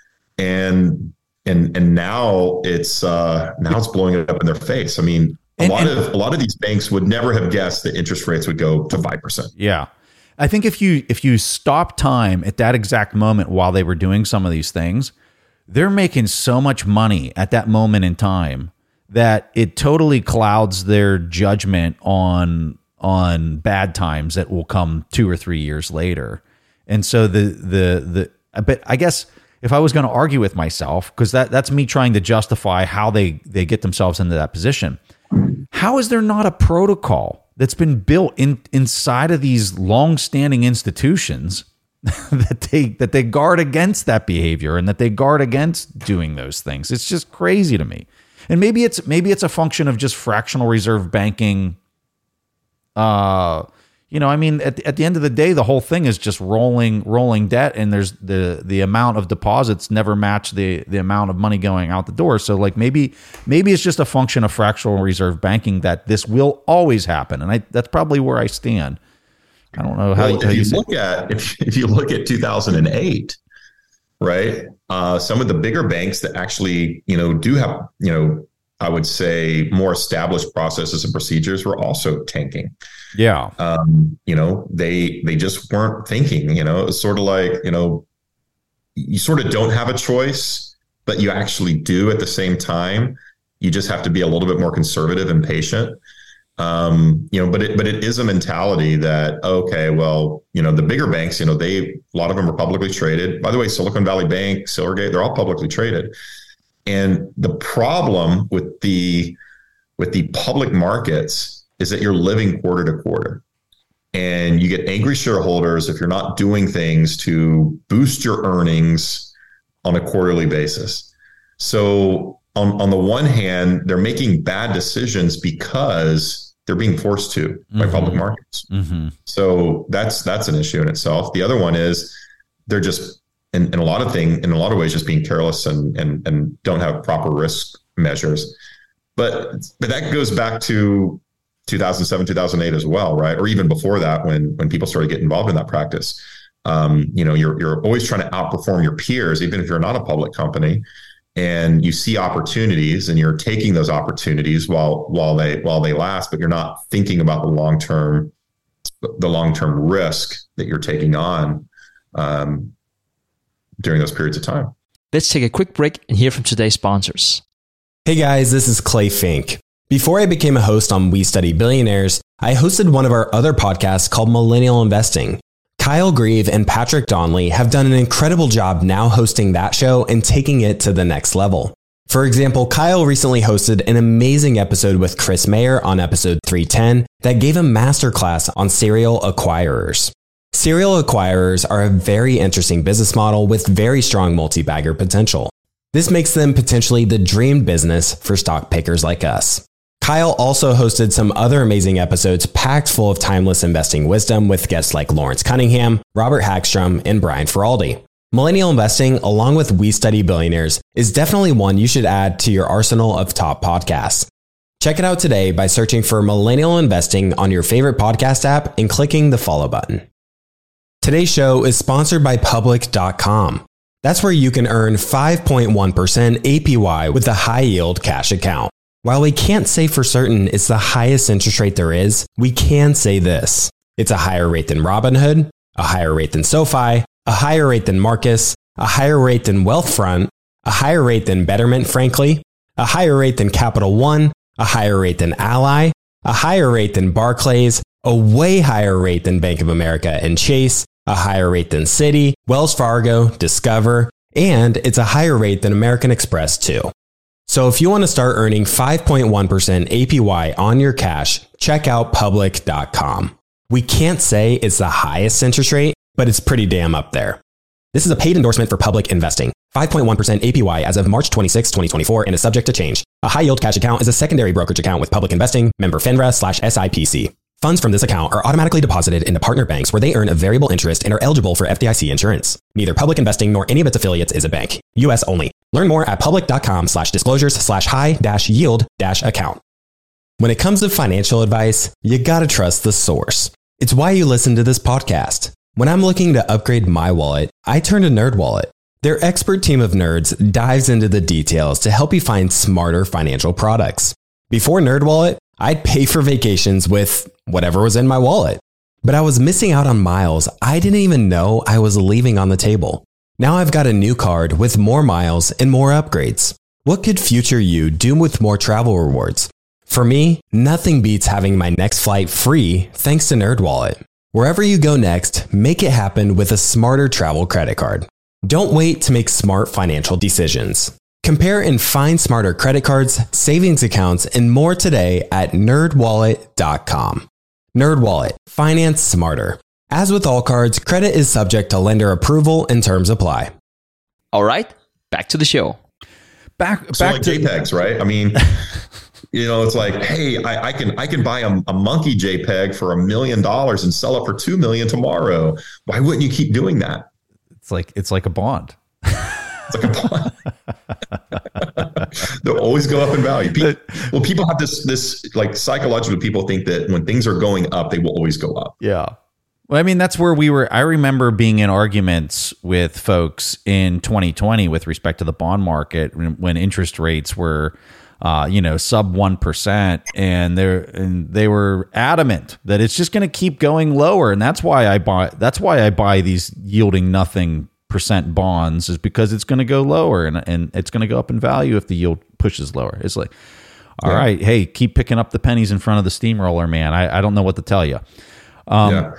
And And and now it's uh, now it's blowing it up in their face. I mean, a and, lot and, of a lot of these banks would never have guessed that interest rates would go to five percent. Yeah, I think if you if you stop time at that exact moment while they were doing some of these things, they're making so much money at that moment in time that it totally clouds their judgment on on bad times that will come two or three years later. And so the the the but I guess. If I was going to argue with myself, because that, that's me trying to justify how they, they get themselves into that position. How is there not a protocol that's been built in inside of these long-standing institutions that they that they guard against that behavior and that they guard against doing those things? It's just crazy to me. And maybe it's maybe it's a function of just fractional reserve banking. Uh, You know, I mean, at, at the end of the day, the whole thing is just rolling rolling debt, and there's the the amount of deposits never match the the amount of money going out the door. So, like maybe maybe it's just a function of fractional reserve banking that this will always happen, and I that's probably where I stand. I don't know how, well, how if you, you look at if if you look at two thousand eight, right? Uh, some of the bigger banks that actually you know do have you know I would say more established processes and procedures were also tanking. Yeah. Um, you know, they, they just weren't thinking, you know, it's sort of like, you know, you sort of don't have a choice, but you actually do at the same time. You just have to be a little bit more conservative and patient. Um, you know, but it, but it is a mentality that, okay, well, you know, the bigger banks, you know, they, a lot of them are publicly traded. By the way, Silicon Valley Bank, Silvergate, they're all publicly traded. And the problem with the, with the public markets is that you're living quarter to quarter, and you get angry shareholders if you're not doing things to boost your earnings on a quarterly basis. So on, on the one hand, they're making bad decisions because they're being forced to mm-hmm. by public markets. Mm-hmm. So that's, that's an issue in itself. The other one is they're just in, in a lot of things, in a lot of ways, just being careless and, and, and don't have proper risk measures. But, but that goes back to two thousand seven, two thousand eight as well, right? Or even before that, when when people started getting involved in that practice. Um, you know, you're you're always trying to outperform your peers, even if you're not a public company, and you see opportunities and you're taking those opportunities while while they while they last, but you're not thinking about the long term the long term risk that you're taking on um, during those periods of time. Let's take a quick break and hear from today's sponsors. Hey guys, this is Clay Fink. Before I became a host on We Study Billionaires, I hosted one of our other podcasts called Millennial Investing. Kyle Grieve and Patrick Donnelly have done an incredible job now hosting that show and taking it to the next level. For example, Kyle recently hosted an amazing episode with Chris Mayer on episode three ten that gave a masterclass on serial acquirers. Serial acquirers are a very interesting business model with very strong multi-bagger potential. This makes them potentially the dream business for stock pickers like us. Kyle also hosted some other amazing episodes packed full of timeless investing wisdom with guests like Lawrence Cunningham, Robert Hagstrom, and Brian Feraldi. Millennial Investing, along with We Study Billionaires, is definitely one you should add to your arsenal of top podcasts. Check it out today by searching for Millennial Investing on your favorite podcast app and clicking the follow button. Today's show is sponsored by Public dot com. That's where you can earn five point one percent A P Y with a high-yield cash account. While we can't say for certain it's the highest interest rate there is, we can say this. It's a higher rate than Robinhood, a higher rate than SoFi, a higher rate than Marcus, a higher rate than Wealthfront, a higher rate than Betterment, frankly, a higher rate than Capital One, a higher rate than Ally, a higher rate than Barclays, a way higher rate than Bank of America and Chase, a higher rate than Citi, Wells Fargo, Discover, and it's a higher rate than American Express too. So if you want to start earning five point one percent A P Y on your cash, check out public dot com. We can't say it's the highest interest rate, but it's pretty damn up there. This is a paid endorsement for Public Investing. five point one percent A P Y as of March twenty-sixth, twenty twenty-four and is subject to change. A high yield cash account is a secondary brokerage account with Public Investing, member FINRA slash S I P C. Funds from this account are automatically deposited into partner banks where they earn a variable interest and are eligible for F D I C insurance. Neither Public Investing nor any of its affiliates is a bank. U S only. Learn more at public dot com slash disclosures slash high dash yield dash account. When it comes to financial advice, you gotta trust the source. It's why you listen to this podcast. When I'm looking to upgrade my wallet, I turn to NerdWallet. Their expert team of nerds dives into the details to help you find smarter financial products. Before NerdWallet, I'd pay for vacations with whatever was in my wallet. But I was missing out on miles I didn't even know I was leaving on the table. Now I've got a new card with more miles and more upgrades. What could future you do with more travel rewards? For me, nothing beats having my next flight free thanks to NerdWallet. Wherever you go next, make it happen with a smarter travel credit card. Don't wait to make smart financial decisions. Compare and find smarter credit cards, savings accounts, and more today at nerd wallet dot com. NerdWallet. Finance smarter. As with all cards, credit is subject to lender approval and terms apply. All right, back to the show. Back, So back like to JPEGs, right? I mean, you know, it's like, hey, I, I can I can buy a, a monkey JPEG for a million dollars and sell it for two million tomorrow. Why wouldn't you keep doing that? It's like it's like a bond. It's like a bond. They'll always go up in value. People, well, people have this this like psychologically, people think that when things are going up, they will always go up. Yeah. Well, I mean, that's where we were. I remember being in arguments with folks in twenty twenty with respect to the bond market when, when interest rates were, uh, you know, sub one percent, and they and they were adamant that it's just going to keep going lower, and that's why I buy. That's why I buy these yielding nothing percent bonds, is because it's going to go lower, and and it's going to go up in value if the yield pushes lower. It's like, all yeah. right, hey, keep picking up the pennies in front of the steamroller, man. I, I don't know what to tell you. Um, yeah.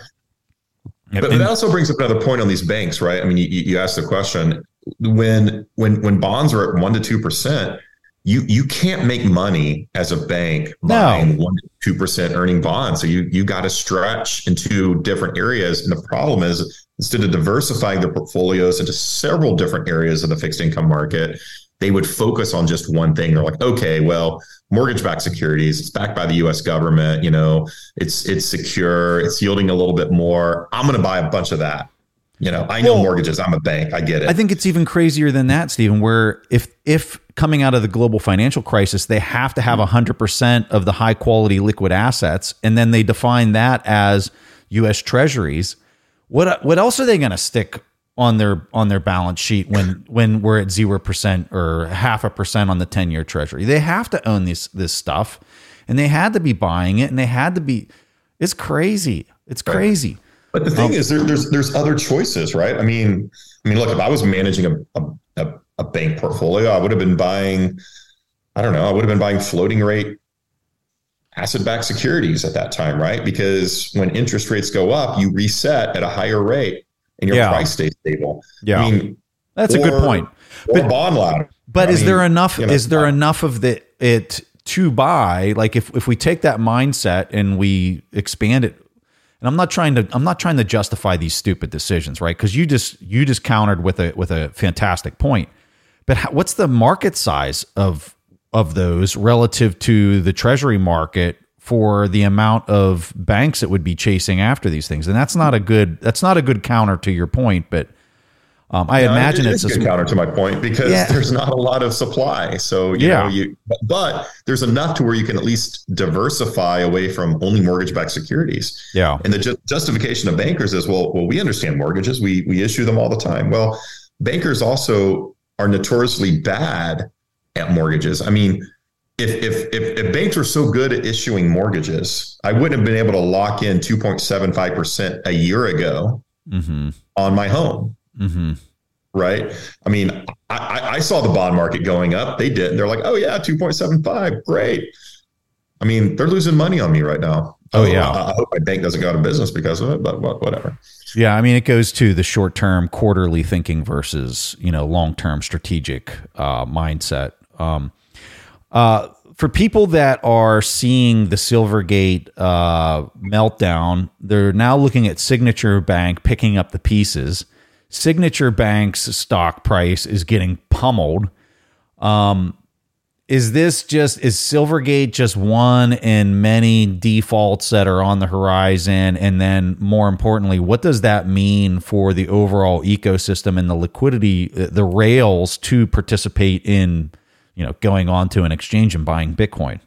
But, but that also brings up another point on these banks, right? I mean, you, you asked the question, when when when bonds are at one to two percent, you you can't make money as a bank buying no. one to two percent earning bonds. So you you got to stretch into different areas, and the problem is, instead of diversifying their portfolios into several different areas of the fixed income market, they would focus on just one thing. They're like, okay, well, mortgage-backed securities, it's backed by the U S government, you know, it's it's secure, it's yielding a little bit more. I'm going to buy a bunch of that. You know, I know well, mortgages, I'm a bank, I get it. I think it's even crazier than that, Stephen, where if if coming out of the global financial crisis, they have to have one hundred percent of the high-quality liquid assets, and then they define that as U S Treasuries, what what else are they going to stick on their on their balance sheet when when we're at zero percent or half a percent on the ten-year Treasury? They have to own this this stuff, and they had to be buying it, and they had to be. It's crazy. It's crazy. But the thing um, is, there, there's there's other choices, right? I mean, I mean, look, if I was managing a a, a bank portfolio, I would have been buying, I don't know, I would have been buying floating rate asset-backed securities at that time, right? Because when interest rates go up, you reset at a higher rate, and your yeah. price stays stable. Yeah, I mean, that's or, a good point. But bond ladder. But I is mean, there enough? You know, is there enough of the it to buy? Like if if we take that mindset and we expand it, and I'm not trying to I'm not trying to justify these stupid decisions, right? Because you just you just countered with a with a fantastic point. But how, what's the market size of of those relative to the Treasury market for the amount of banks that would be chasing after these things? And that's not a good that's not a good counter to your point, but um, I no, imagine it it's a good counter to my point, because yeah. there's not a lot of supply. So you yeah. know, you but, but there's enough to where you can at least diversify away from only mortgage-backed securities. Yeah. And the ju- justification of bankers is, well, well, we understand mortgages. We we issue them all the time. Well, bankers also are notoriously bad at mortgages. I mean, If, if if if banks were so good at issuing mortgages, I wouldn't have been able to lock in two point seven five percent a year ago mm-hmm. on my home. Mm-hmm. Right. I mean, I, I saw the bond market going up. They didn't. They're like, oh, yeah, two point seven five. Great. I mean, they're losing money on me right now. Oh, yeah. I, I hope my bank doesn't go out of business because of it, but, but whatever. Yeah, I mean, it goes to the short-term quarterly thinking versus, you know, long-term strategic uh, mindset. Um, uh, for people that are seeing the Silvergate uh, meltdown, they're now looking at Signature Bank picking up the pieces. Signature Bank's stock price is getting pummeled. Um, is this just, is Silvergate just one in many defaults that are on the horizon? And then more importantly, what does that mean for the overall ecosystem and the liquidity, the rails to participate in, you know, going on to an exchange and buying Bitcoin?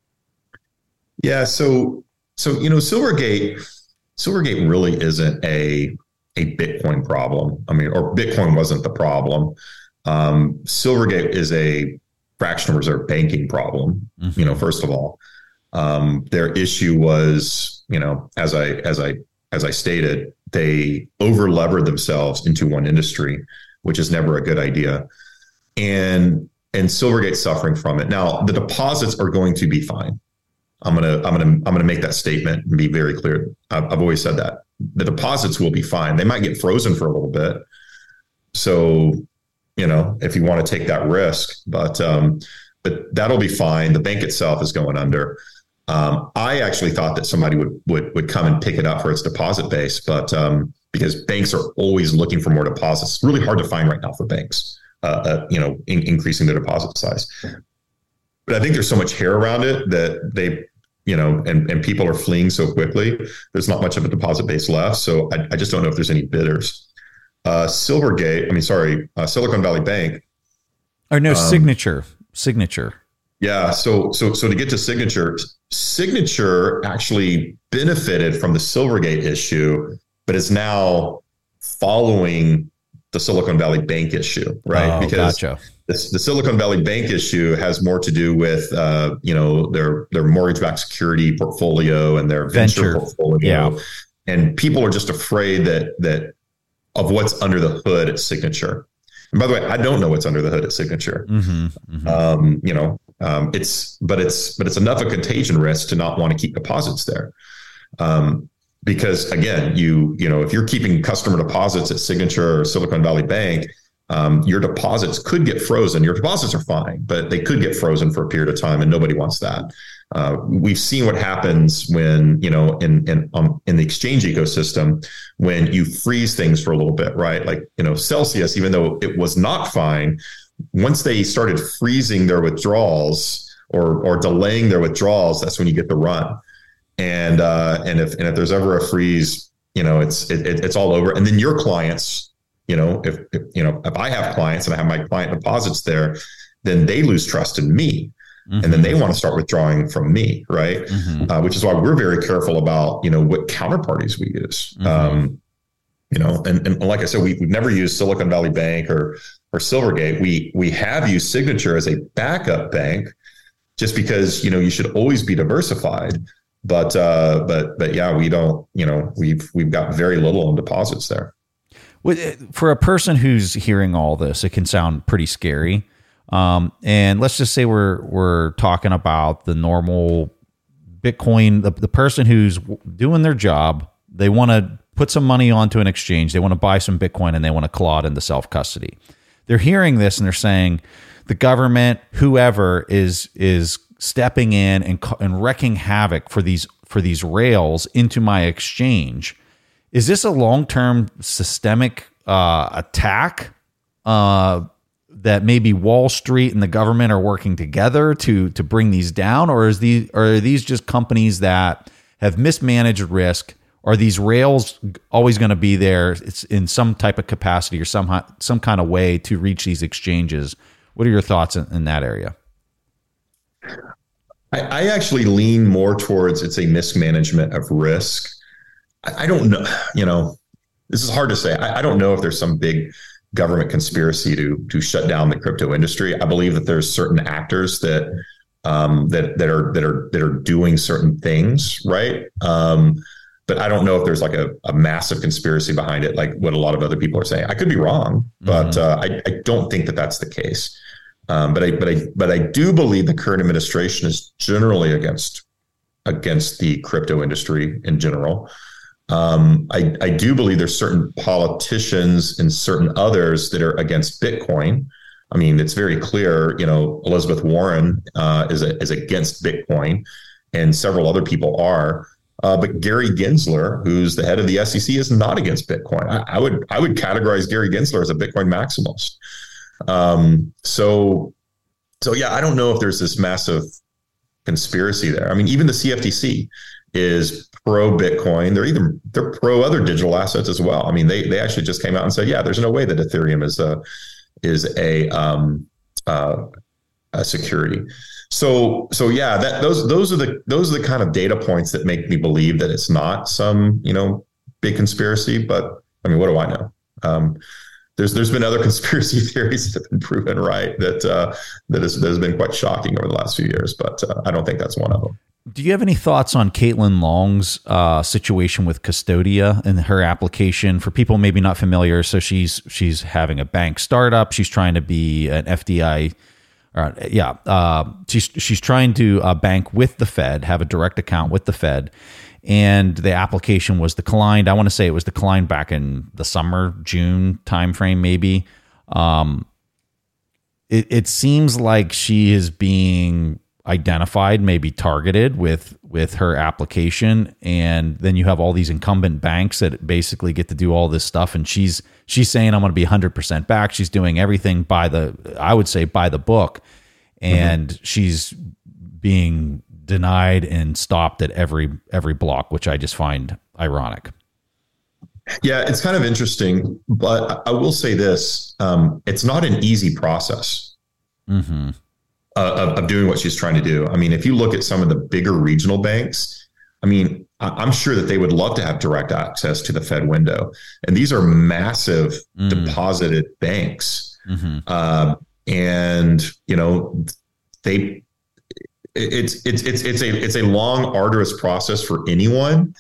Yeah. So, so, you know, Silvergate, Silvergate really isn't a, a Bitcoin problem. I mean, or Bitcoin wasn't the problem. Um, Silvergate is a fractional reserve banking problem. Mm-hmm. You know, first of all, um, their issue was, you know, as I, as I, as I stated, they over levered themselves into one industry, which is never a good idea. And, and Silvergate's suffering from it. Now, the deposits are going to be fine. I'm going to, I'm going to, I'm going to make that statement and be very clear. I've, I've always said that the deposits will be fine. They might get frozen for a little bit. So, you know, if you want to take that risk, but, um, but that'll be fine. The bank itself is going under. Um, I actually thought that somebody would, would, would come and pick it up for its deposit base, but, um, because banks are always looking for more deposits. It's really hard to find right now for banks, uh, uh you know, in, increasing their deposit size. But I think there's so much hair around it that they, you know, and, and people are fleeing so quickly. There's not much of a deposit base left. So I, I just don't know if there's any bidders. Uh, Silvergate, I mean, sorry, uh, Silicon Valley Bank. Or no, um, Signature, Signature. Yeah. So, so, so to get to Signature, Signature actually benefited from the Silvergate issue, but is now following the Silicon Valley Bank issue, right? Oh, because gotcha. the, the Silicon Valley Bank issue has more to do with, uh, you know, their their mortgage-backed security portfolio and their venture, venture portfolio, yeah. And people are just afraid that that of what's under the hood at Signature. And by the way, I don't know what's under the hood at Signature. Mm-hmm, mm-hmm. Um, you know, um, it's but it's but it's enough a contagion risk to not want to keep deposits there. Um, Because again, you you know, if you're keeping customer deposits at Signature or Silicon Valley Bank, um, your deposits could get frozen. Your deposits are fine, but they could get frozen for a period of time, and nobody wants that. Uh, we've seen what happens when, you know, in in um, in the exchange ecosystem, when you freeze things for a little bit, right? Like, you know, Celsius, even though it was not fine, once they started freezing their withdrawals or or delaying their withdrawals, that's when you get the run. And uh, and if and if there's ever a freeze, you know, it's it, it, it's all over. And then your clients, you know, if, if you know if I have clients and I have my client deposits there, then they lose trust in me, mm-hmm. and then they want to start withdrawing from me, right? Mm-hmm. Uh, which is why we're very careful about, you know, what counterparties we use. Mm-hmm. Um, you know, and, and like I said, we, we've never used Silicon Valley Bank or or Silvergate. We we have used Signature as a backup bank, just because, you know, you should always be diversified. But uh, but but yeah, we don't. You know, we've we've got very little in deposits there. For a person who's hearing all this, it can sound pretty scary. Um, and let's just say we're we're talking about the normal Bitcoin, the, the person who's doing their job. They want to put some money onto an exchange. They want to buy some Bitcoin and they want to claw it into self custody. They're hearing this and they're saying the government, whoever is is. stepping in and and wrecking havoc for these for these rails into my exchange. Is this a long-term systemic uh, attack uh, that maybe Wall Street and the government are working together to to bring these down, or is these or are these just companies that have mismanaged risk? Are these rails always going to be there? It's in some type of capacity or some some kind of way to reach these exchanges. What are your thoughts in, in that area? I, I actually lean more towards it's a mismanagement of risk. I, I don't know, you know, this is hard to say. I, I don't know if there's some big government conspiracy to to shut down the crypto industry. I believe that there's certain actors that um, that that are that are that are doing certain things, right? Um, but I don't know if there's like a, a massive conspiracy behind it, like what a lot of other people are saying. I could be wrong, but mm-hmm. uh, I, I don't think that that's the case. Um, but I, but I, but I do believe the current administration is generally against against the crypto industry in general. Um, I, I do believe there's certain politicians and certain others that are against Bitcoin. I mean, it's very clear, you know, Elizabeth Warren uh, is, a, is against Bitcoin, and several other people are. Uh, but Gary Gensler, who's the head of the S E C, is not against Bitcoin. I, I would I would categorize Gary Gensler as a Bitcoin maximalist. Um, so, so yeah, I don't know if there's this massive conspiracy there. I mean, even the C F T C is pro Bitcoin. They're even they're pro other digital assets as well. I mean, they they actually just came out and said, yeah, there's no way that Ethereum is a is a um, uh, a security. So so yeah, that those those are the those are the kind of data points that make me believe that it's not some, you know, big conspiracy. But I mean, what do I know? Um, there's there's been other conspiracy theories that have been proven right that uh, that, is, that has been quite shocking over the last few years. But uh, I don't think that's one of them. Do you have any thoughts on Caitlin Long's uh, situation with Custodia and her application? For people maybe not familiar, so she's she's having a bank startup. She's trying to be an F D I. Uh, yeah, uh, she's she's trying to uh, bank with the Fed, have a direct account with the Fed, and the application was declined. I want to say it was declined back in the summer, June timeframe, maybe. Um, it, it seems like she is being identified, maybe targeted with with her application, and then you have all these incumbent banks that basically get to do all this stuff, and she's she's saying I'm going to be one hundred percent back. She's doing everything by the I would say by the book, and mm-hmm. she's being denied and stopped at every every block, which I just find ironic. Yeah, it's kind of interesting, but I will say this: um, it's not an easy process. Mm-hmm. Uh, of, of doing what she's trying to do. I mean, if you look at some of the bigger regional banks, I mean, I, I'm sure that they would love to have direct access to the Fed window. And these are massive mm. deposited banks. Mm-hmm. Uh, and, you know, they, it's, it's, it's, it's a, it's a long, arduous process for anyone.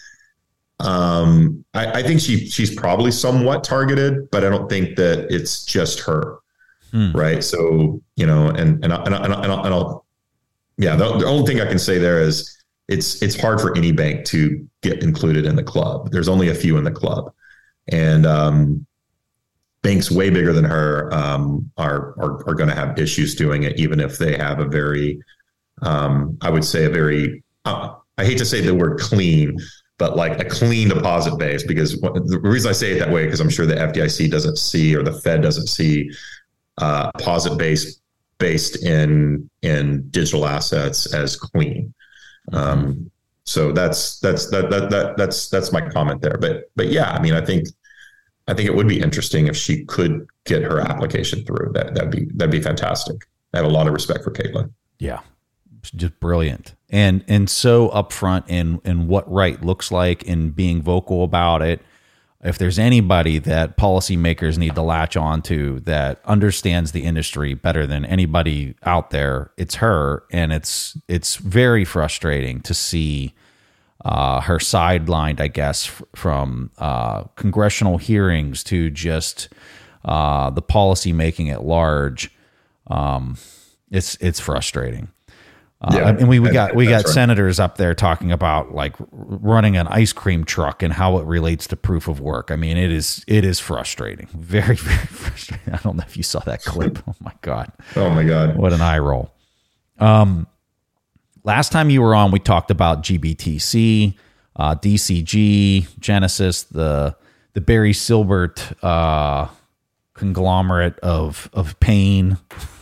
Um, I, I think she, she's probably somewhat targeted, but I don't think that it's just her. Hmm. Right. So, you know, and, and, and, and, and, I'll, and I'll, yeah, the, the only thing I can say there is it's, it's hard for any bank to get included in the club. There's only a few in the club, and um, banks way bigger than her um, are, are, are going to have issues doing it, even if they have a very, um, I would say a very, uh, I hate to say the word clean, but like a clean deposit base, because what, the reason I say it that way, because I'm sure the F D I C doesn't see, or the Fed doesn't see, Uh, deposit based based in in digital assets as clean. Um, so that's that's that that that that's that's my comment there. But but yeah, I mean, I think I think it would be interesting if she could get her application through. That that'd be that'd be fantastic. I have a lot of respect for Caitlin. Yeah, just brilliant, and and so upfront in in what right looks like, and being vocal about it. If there's anybody that policymakers need to latch on to that understands the industry better than anybody out there, it's her. And it's it's very frustrating to see uh, her sidelined, I guess, f- from uh, congressional hearings to just uh, the policy making at large. Um, it's it's frustrating. Uh, yeah, and we, we got we got right. senators up there talking about like running an ice cream truck and how it relates to proof of work. I mean, it is it is frustrating, very very frustrating. I don't know if you saw that clip. Oh my god! Oh my god! What an eye roll. Um, last time you were on, we talked about G B T C, uh, D C G, Genesis, the the Barry Silbert uh, conglomerate of of pain.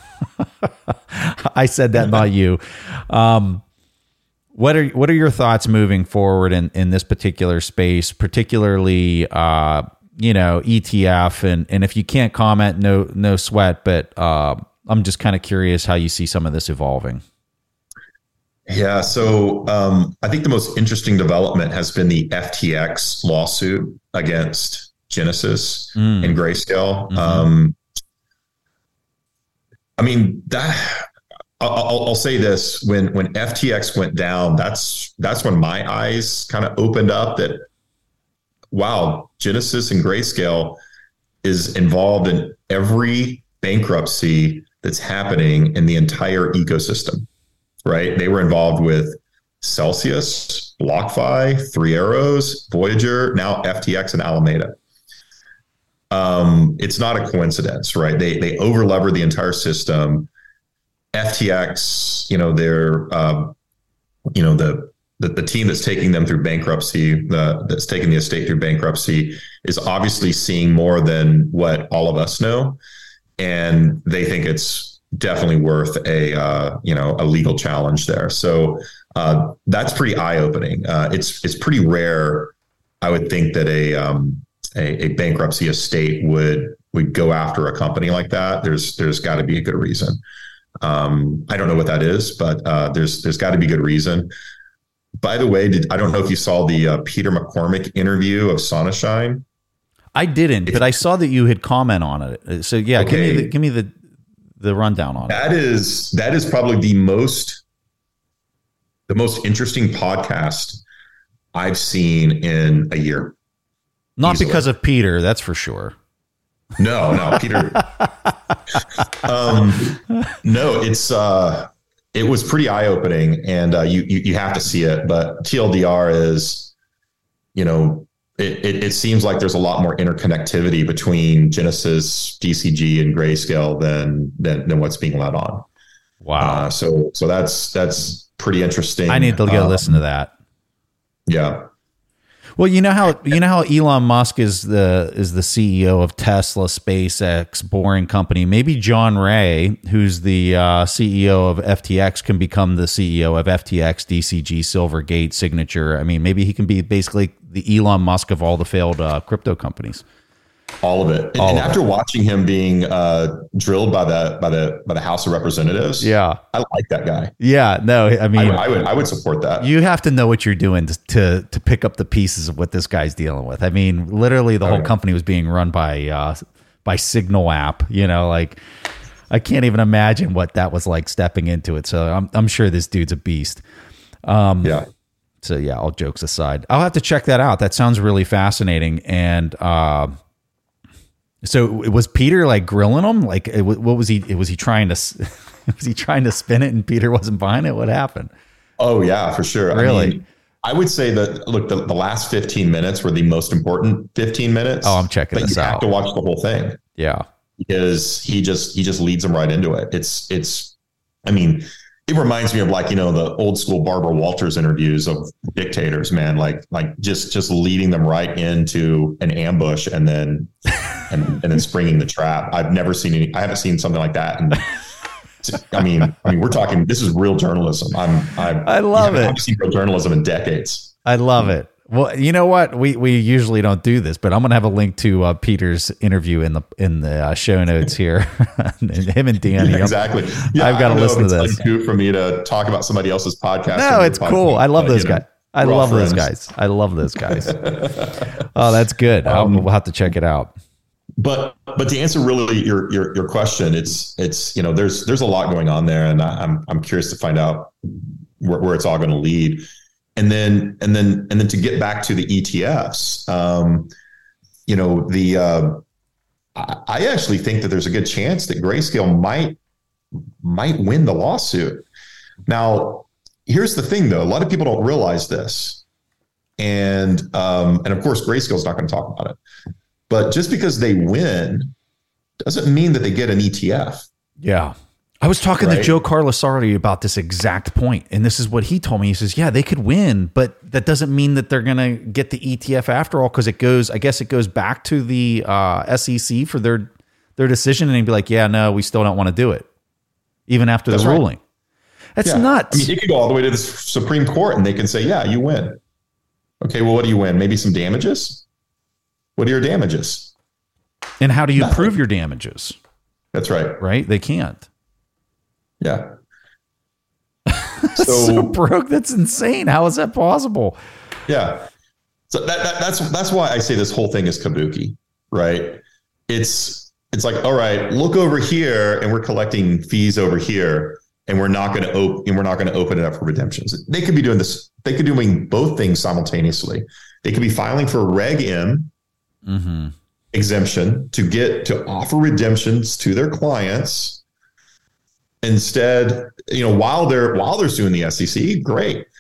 I said that, not you. Um, what are what are your thoughts moving forward in, in this particular space, particularly uh, you know, E T F, and and if you can't comment, no no sweat. But uh, I'm just kind of curious how you see some of this evolving. Yeah, so um, I think the most interesting development has been the F T X lawsuit against Genesis mm. and Grayscale. Mm-hmm. Um, I mean, that I'll, I'll say this: when when F T X went down, that's that's when my eyes kind of opened up. That wow, Genesis and Grayscale is involved in every bankruptcy that's happening in the entire ecosystem. Right? They were involved with Celsius, BlockFi, Three Arrows, Voyager, now F T X and Alameda. Um, it's not a coincidence, right? They they over lever the entire system. F T X, you know, they're uh, you know the, the the team that's taking them through bankruptcy, the, that's taking the estate through bankruptcy, is obviously seeing more than what all of us know, and they think it's definitely worth a uh, you know a legal challenge there. So uh, that's pretty eye opening. Uh, it's it's pretty rare, I would think, that a um, A, a bankruptcy estate would would go after a company like that. There's there's got to be a good reason. Um, I don't know what that is, but uh, there's there's got to be good reason. By the way, did, I don't know if you saw the uh, Peter McCormick interview of Sonnenschein. I didn't, it's, but I saw that you had comment on it. So yeah, okay. give me the, give me the the rundown on that. it. That is that is probably the most the most interesting podcast I've seen in a year. Not Easily. Because of Peter, that's for sure. No, no, Peter. um, no, it's uh, it was pretty eye opening, and uh, you, you you have to see it. But T L D R is, you know, it, it it seems like there's a lot more interconnectivity between Genesis, D C G, and Grayscale than than than what's being let on. Wow. Uh, so so that's that's pretty interesting. I need to go um, listen to that. Yeah. Well, you know how you know how Elon Musk is the is the C E O of Tesla, SpaceX, Boring Company. Maybe John Ray, who's the uh, C E O of F T X, can become the C E O of F T X, D C G, Silvergate, Signature. I mean, maybe he can be basically the Elon Musk of all the failed uh, crypto companies. All of it. And, all and of after it. watching him being uh, drilled by the by the by the House of Representatives, yeah, I like that guy. Yeah, no, I mean, I, I would I would support that. You have to know what you're doing to to, to pick up the pieces of what this guy's dealing with. I mean, literally, the oh, whole yeah. company was being run by uh, by Signal app. You know, like I can't even imagine what that was like stepping into it. So I'm I'm sure this dude's a beast. Um, yeah. So yeah, all jokes aside, I'll have to check that out. That sounds really fascinating. And uh, so was Peter like grilling him? Like, what was he? Was he trying to? Was he trying to spin it and Peter wasn't buying it? What happened? Oh yeah, for sure. Really? I mean, I would say that look, the, the last fifteen minutes were the most important fifteen minutes. Oh, I'm checking but this you out. have to watch the whole thing. Yeah, because he just he just leads them right into it. It's it's. I mean, it reminds me of like, you know, the old school Barbara Walters interviews of dictators, man. Like like just just leading them right into an ambush and then and, and then springing the trap. I've never seen any. I haven't seen something like that. And I mean, I mean, we're talking. This is real journalism. I'm. I'm I love it. I haven't seen real journalism in decades. I love it. Well, you know what? We we usually don't do this, but I'm going to have a link to uh, Peter's interview in the in the uh, show notes here. Him and Danny. Yeah, exactly. Yeah, I've got to listen to this. It's like for me to talk about somebody else's podcast. No, it's cool. I love those guys. I love those friends. guys. I love those guys. Oh, that's good. Um, we'll have to check it out. But but to answer really your your your question, it's it's you know there's there's a lot going on there, and I'm I'm curious to find out where, where it's all going to lead. And then, and then, and then to get back to the E T Fs, um, you know, the uh, I, I actually think that there's a good chance that Grayscale might might win the lawsuit. Now, here's the thing, though: a lot of people don't realize this, and um, and of course, Grayscale's not going to talk about it. But just because they win doesn't mean that they get an E T F. Yeah. I was talking right? to Joe Carlasardi about this exact point, and this is what he told me. He says, yeah, they could win, but that doesn't mean that they're going to get the E T F after all, because it goes, I guess it goes back to the uh, S E C for their their decision, and he'd be like, yeah, no, we still don't want to do it, even after That's the right. ruling. That's yeah. nuts. I mean, it could go all the way to the Supreme Court, and they can say, yeah, you win. Okay, well, what do you win? Maybe some damages? What are your damages? And how do you Nothing. prove your damages? That's right. Right? They can't. Yeah. So, so broke. That's insane. How is that possible? Yeah. So that, that that's that's why I say this whole thing is kabuki, right? It's it's like, all right, look over here, and we're collecting fees over here, and we're not going to open and we're not going to open it up for redemptions. They could be doing this. They could be doing both things simultaneously. They could be filing for Reg M mm-hmm. exemption to get to offer redemptions to their clients. Instead, you know, while they're while they're suing the S E C, great.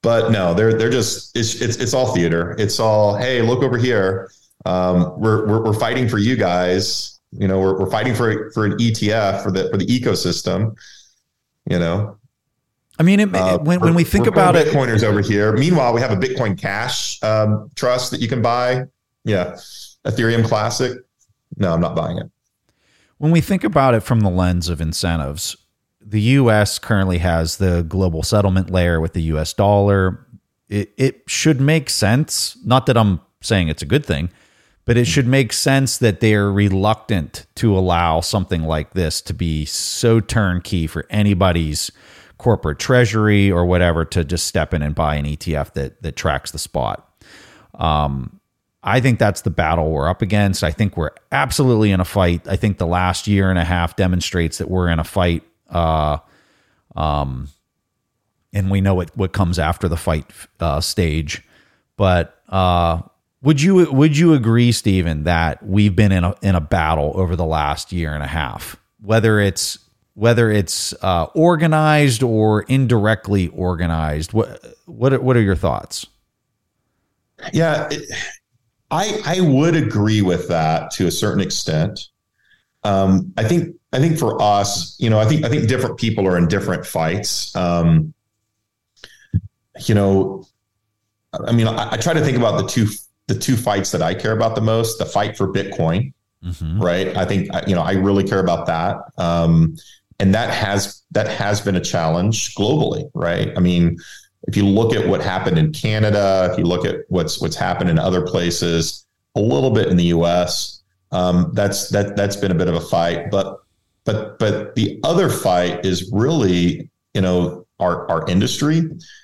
But no, they're they're just it's it's it's all theater. It's all, hey, look over here. Um, we're, we're we're fighting for you guys. You know, we're we're fighting for for an E T F for the for the ecosystem. You know, I mean, it, uh, when when we think about it, Bitcoiners over here. Meanwhile, we have a Bitcoin Cash um, trust that you can buy. Yeah, Ethereum Classic. No, I'm not buying it. When we think about it from the lens of incentives, the U S currently has the global settlement layer with the U S dollar. It, it should make sense. Not that I'm saying it's a good thing, but it should make sense that they're reluctant to allow something like this to be so turnkey for anybody's corporate treasury or whatever to just step in and buy an E T F that that tracks the spot. Um, I think that's the battle we're up against. I think we're absolutely in a fight. I think the last year and a half demonstrates that we're in a fight. Uh, um, and we know what, what comes after the fight uh, stage. But uh, would you would you agree, Stephen, that we've been in a in a battle over the last year and a half, whether it's whether it's uh, organized or indirectly organized? What what are, what are your thoughts? Yeah. It, I, I would agree with that to a certain extent. Um, I think I think for us, you know, I think I think different people are in different fights. Um, you know, I mean, I, I try to think about the two the two fights that I care about the most. The fight for Bitcoin, mm-hmm. right? I think you know I really care about that, um, and that has that has been a challenge globally, right? I mean. If you look at what happened in Canada, if you look at what's what's happened in other places, a little bit in the U S, um, that's that that's been a bit of a fight. But but but the other fight is really, you know, our our industry,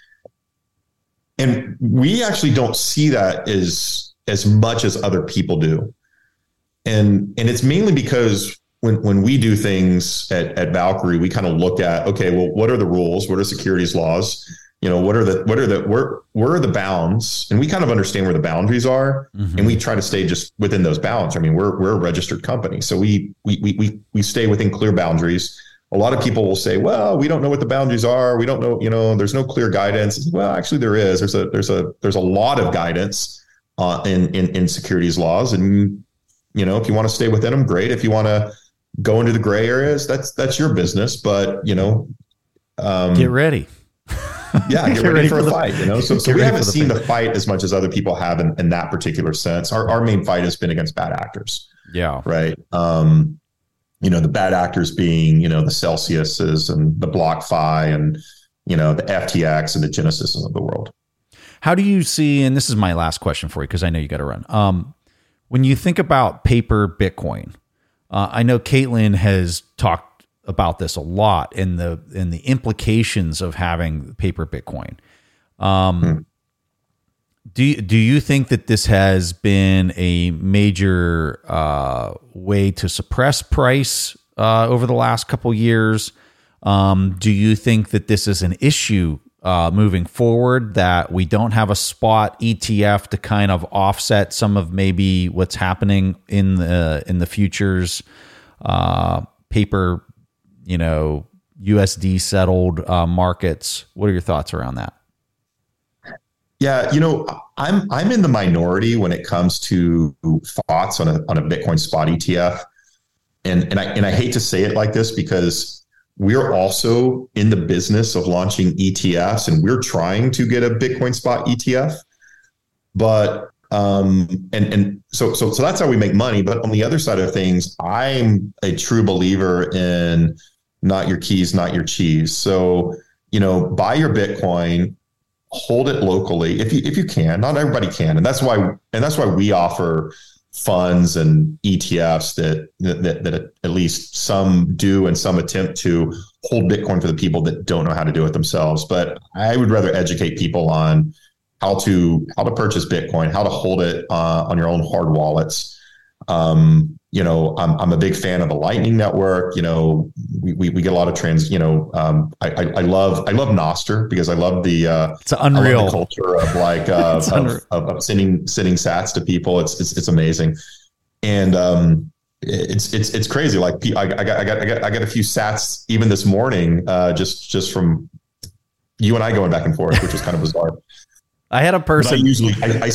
and we actually don't see that as as much as other people do, and and it's mainly because when when we do things at at Valkyrie, we kind of look at, okay, well, what are the rules? What are securities laws? You know, what are the, what are the, where, where are the bounds? And we kind of understand where the boundaries are, mm-hmm. and we try to stay just within those bounds. I mean, we're, we're a registered company. So we, we, we, we, we stay within clear boundaries. A lot of people will say, well, we don't know what the boundaries are. We don't know, you know, there's no clear guidance. Well, actually there is, there's a, there's a, there's a lot of guidance uh, in, in, in securities laws. And, you know, if you want to stay within them, great. If you want to go into the gray areas, that's, that's your business. But, you know, um, get ready. Yeah, get, get ready, ready for, for a the, fight, you know? So, so we haven't the seen thing. the fight as much as other people have in, in that particular sense. Our our main fight has been against bad actors. Yeah. Right. Um, you know, the bad actors being, you know, the Celsiuses and the BlockFi and, you know, the F T X and the Genesis of the world. How do you see, and this is my last question for you, because I know you got to run. Um, when you think about paper Bitcoin, uh, I know Caitlin has talked about this a lot and the and the implications of having paper Bitcoin. Um, hmm. Do do you think that this has been a major uh, way to suppress price uh, over the last couple years? Um, do you think that this is an issue uh, moving forward, that we don't have a spot E T F to kind of offset some of maybe what's happening in the in the futures uh, paper? You know, U S D settled uh, markets. What are your thoughts around that? Yeah, you know, I'm I'm in the minority when it comes to thoughts on a on a Bitcoin spot E T F, and and I and I hate to say it like this because we're also in the business of launching E T Fs, and we're trying to get a Bitcoin spot E T F, but um and and so so so that's how we make money. But on the other side of things, I'm a true believer in not your keys, not your cheese. So, you know, buy your Bitcoin, hold it locally if you if you can. Not everybody can, and that's why and that's why we offer funds and E T Fs that that that at least some do and some attempt to hold Bitcoin for the people that don't know how to do it themselves. But I would rather educate people on how to how to purchase Bitcoin, how to hold it uh, on your own hard wallets. Um, you know, I'm I'm a big fan of the Lightning Network. You know, we we, we get a lot of trans. You know, um, I, I I love I love Nostr because I love the uh, it's unreal the culture of like uh, of, of, of sending sending sats to people. It's it's it's amazing, and um, it's it's it's crazy. Like I, I got I got I got I got a few sats even this morning, uh, just just from you and I going back and forth, which was kind of bizarre. I had a person. But I usually, I, I,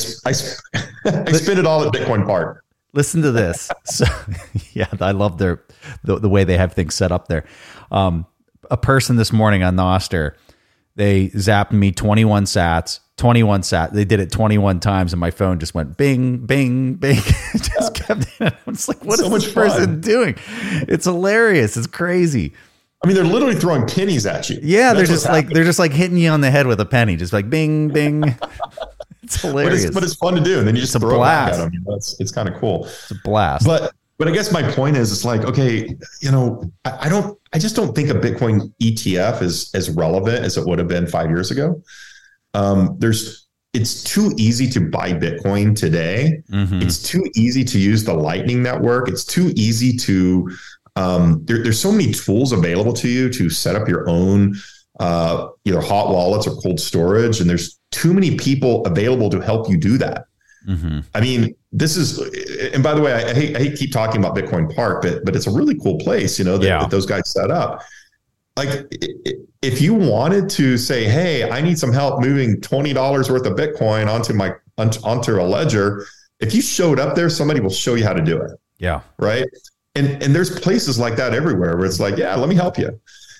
I, I spend it all at Bitcoin Park. Listen to this. So, yeah, I love their the, the way they have things set up there. Um, a person this morning on Nostr, they zapped me twenty-one sats, twenty-one sat. They did it twenty-one times, and my phone just went bing, bing, bing. It just Yeah. kept. I was like, "What So is much this person fun. doing?" It's hilarious. It's crazy. I mean, they're literally throwing pennies at you. Yeah, That's they're what's just like happening. they're just like hitting you on the head with a penny, just like bing, bing. It's But hilarious. it's, but it's fun to do, and then you just It's a throw blast. it back at them. You know, it's it's kind of cool. It's a blast. But but I guess my point is, it's like, okay, you know, I, I don't, I just don't think a Bitcoin E T F is as relevant as it would have been five years ago. Um, there's, it's too easy to buy Bitcoin today. Mhm. It's too easy to use the Lightning Network. It's too easy to, um, there, there's so many tools available to you to set up your own, uh, either hot wallets or cold storage. And there's too many people available to help you do that. Mm-hmm. I mean, this is, and by the way, I, I hate I hate to keep talking about Bitcoin Park, but but it's a really cool place, you know, that, Yeah. that those guys set up. Like, i- i- if you wanted to say, hey, I need some help moving twenty dollars worth of Bitcoin onto my onto, onto a ledger, if you showed up there, somebody will show you how to do it, Yeah. right? And and there's places like that everywhere where it's like, yeah, let me help you.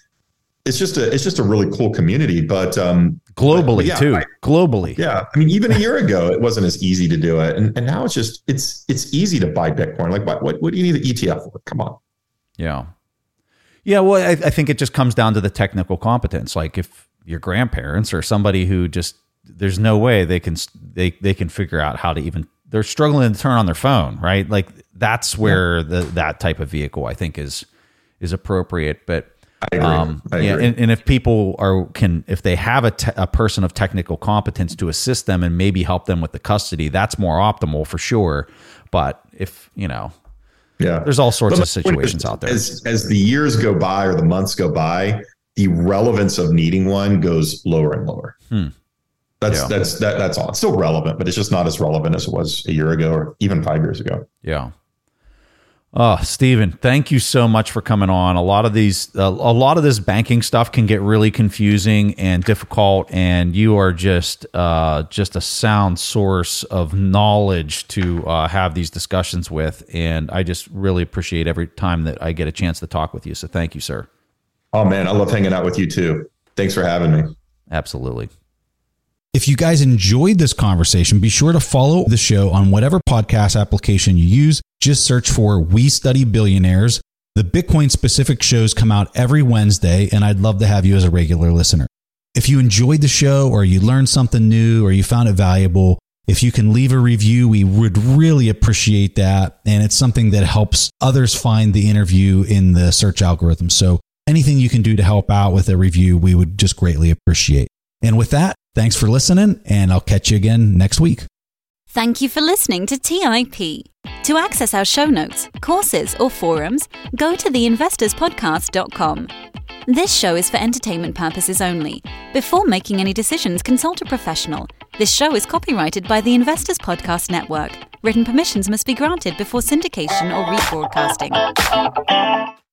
It's just a it's just a really cool community, but um, Globally but yeah, too. I- Globally. yeah, I mean, even a year ago, it wasn't as easy to do it, and and now it's just it's it's easy to buy Bitcoin. Like, what what, what do you need the E T F for? Come on. Yeah. Yeah. Well, I, I think it just comes down to the technical competence. Like if your grandparents or somebody who just, there's no way they can, they, they can figure out how to even, they're struggling to turn on their phone, right? Like that's where the, that type of vehicle I think is, is appropriate. But I agree. Um, I yeah, agree. and, and if people are can if they have a, te- a person of technical competence to assist them and maybe help them with the custody, that's more optimal for sure. But if you know, yeah, there's all sorts But of my point situations is, out there. As as the years go by or the months go by, the relevance of needing one goes lower and lower. Hmm. That's Yeah. that's that that's all. It's still relevant, but it's just not as relevant as it was a year ago or even five years ago. Yeah. Oh, Stephen, thank you so much for coming on. A lot of these, uh, a lot of this banking stuff can get really confusing and difficult, and you are just, uh, just a sound source of knowledge to uh, have these discussions with. And I just really appreciate every time that I get a chance to talk with you. So thank you, sir. Oh man, I love hanging out with you too. Thanks for having me. Absolutely. If you guys enjoyed this conversation, be sure to follow the show on whatever podcast application you use. Just search for We Study Billionaires. The Bitcoin specific shows come out every Wednesday, and I'd love to have you as a regular listener. If you enjoyed the show or you learned something new or you found it valuable, if you can leave a review, we would really appreciate that. And it's something that helps others find the interview in the search algorithm. So anything you can do to help out with a review, we would just greatly appreciate. And with that, thanks for listening, and I'll catch you again next week. Thank you for listening to T I P. To access our show notes, courses, or forums, go to the investors podcast dot com. This show is for entertainment purposes only. Before making any decisions, consult a professional. This show is copyrighted by the Investors Podcast Network. Written permissions must be granted before syndication or rebroadcasting.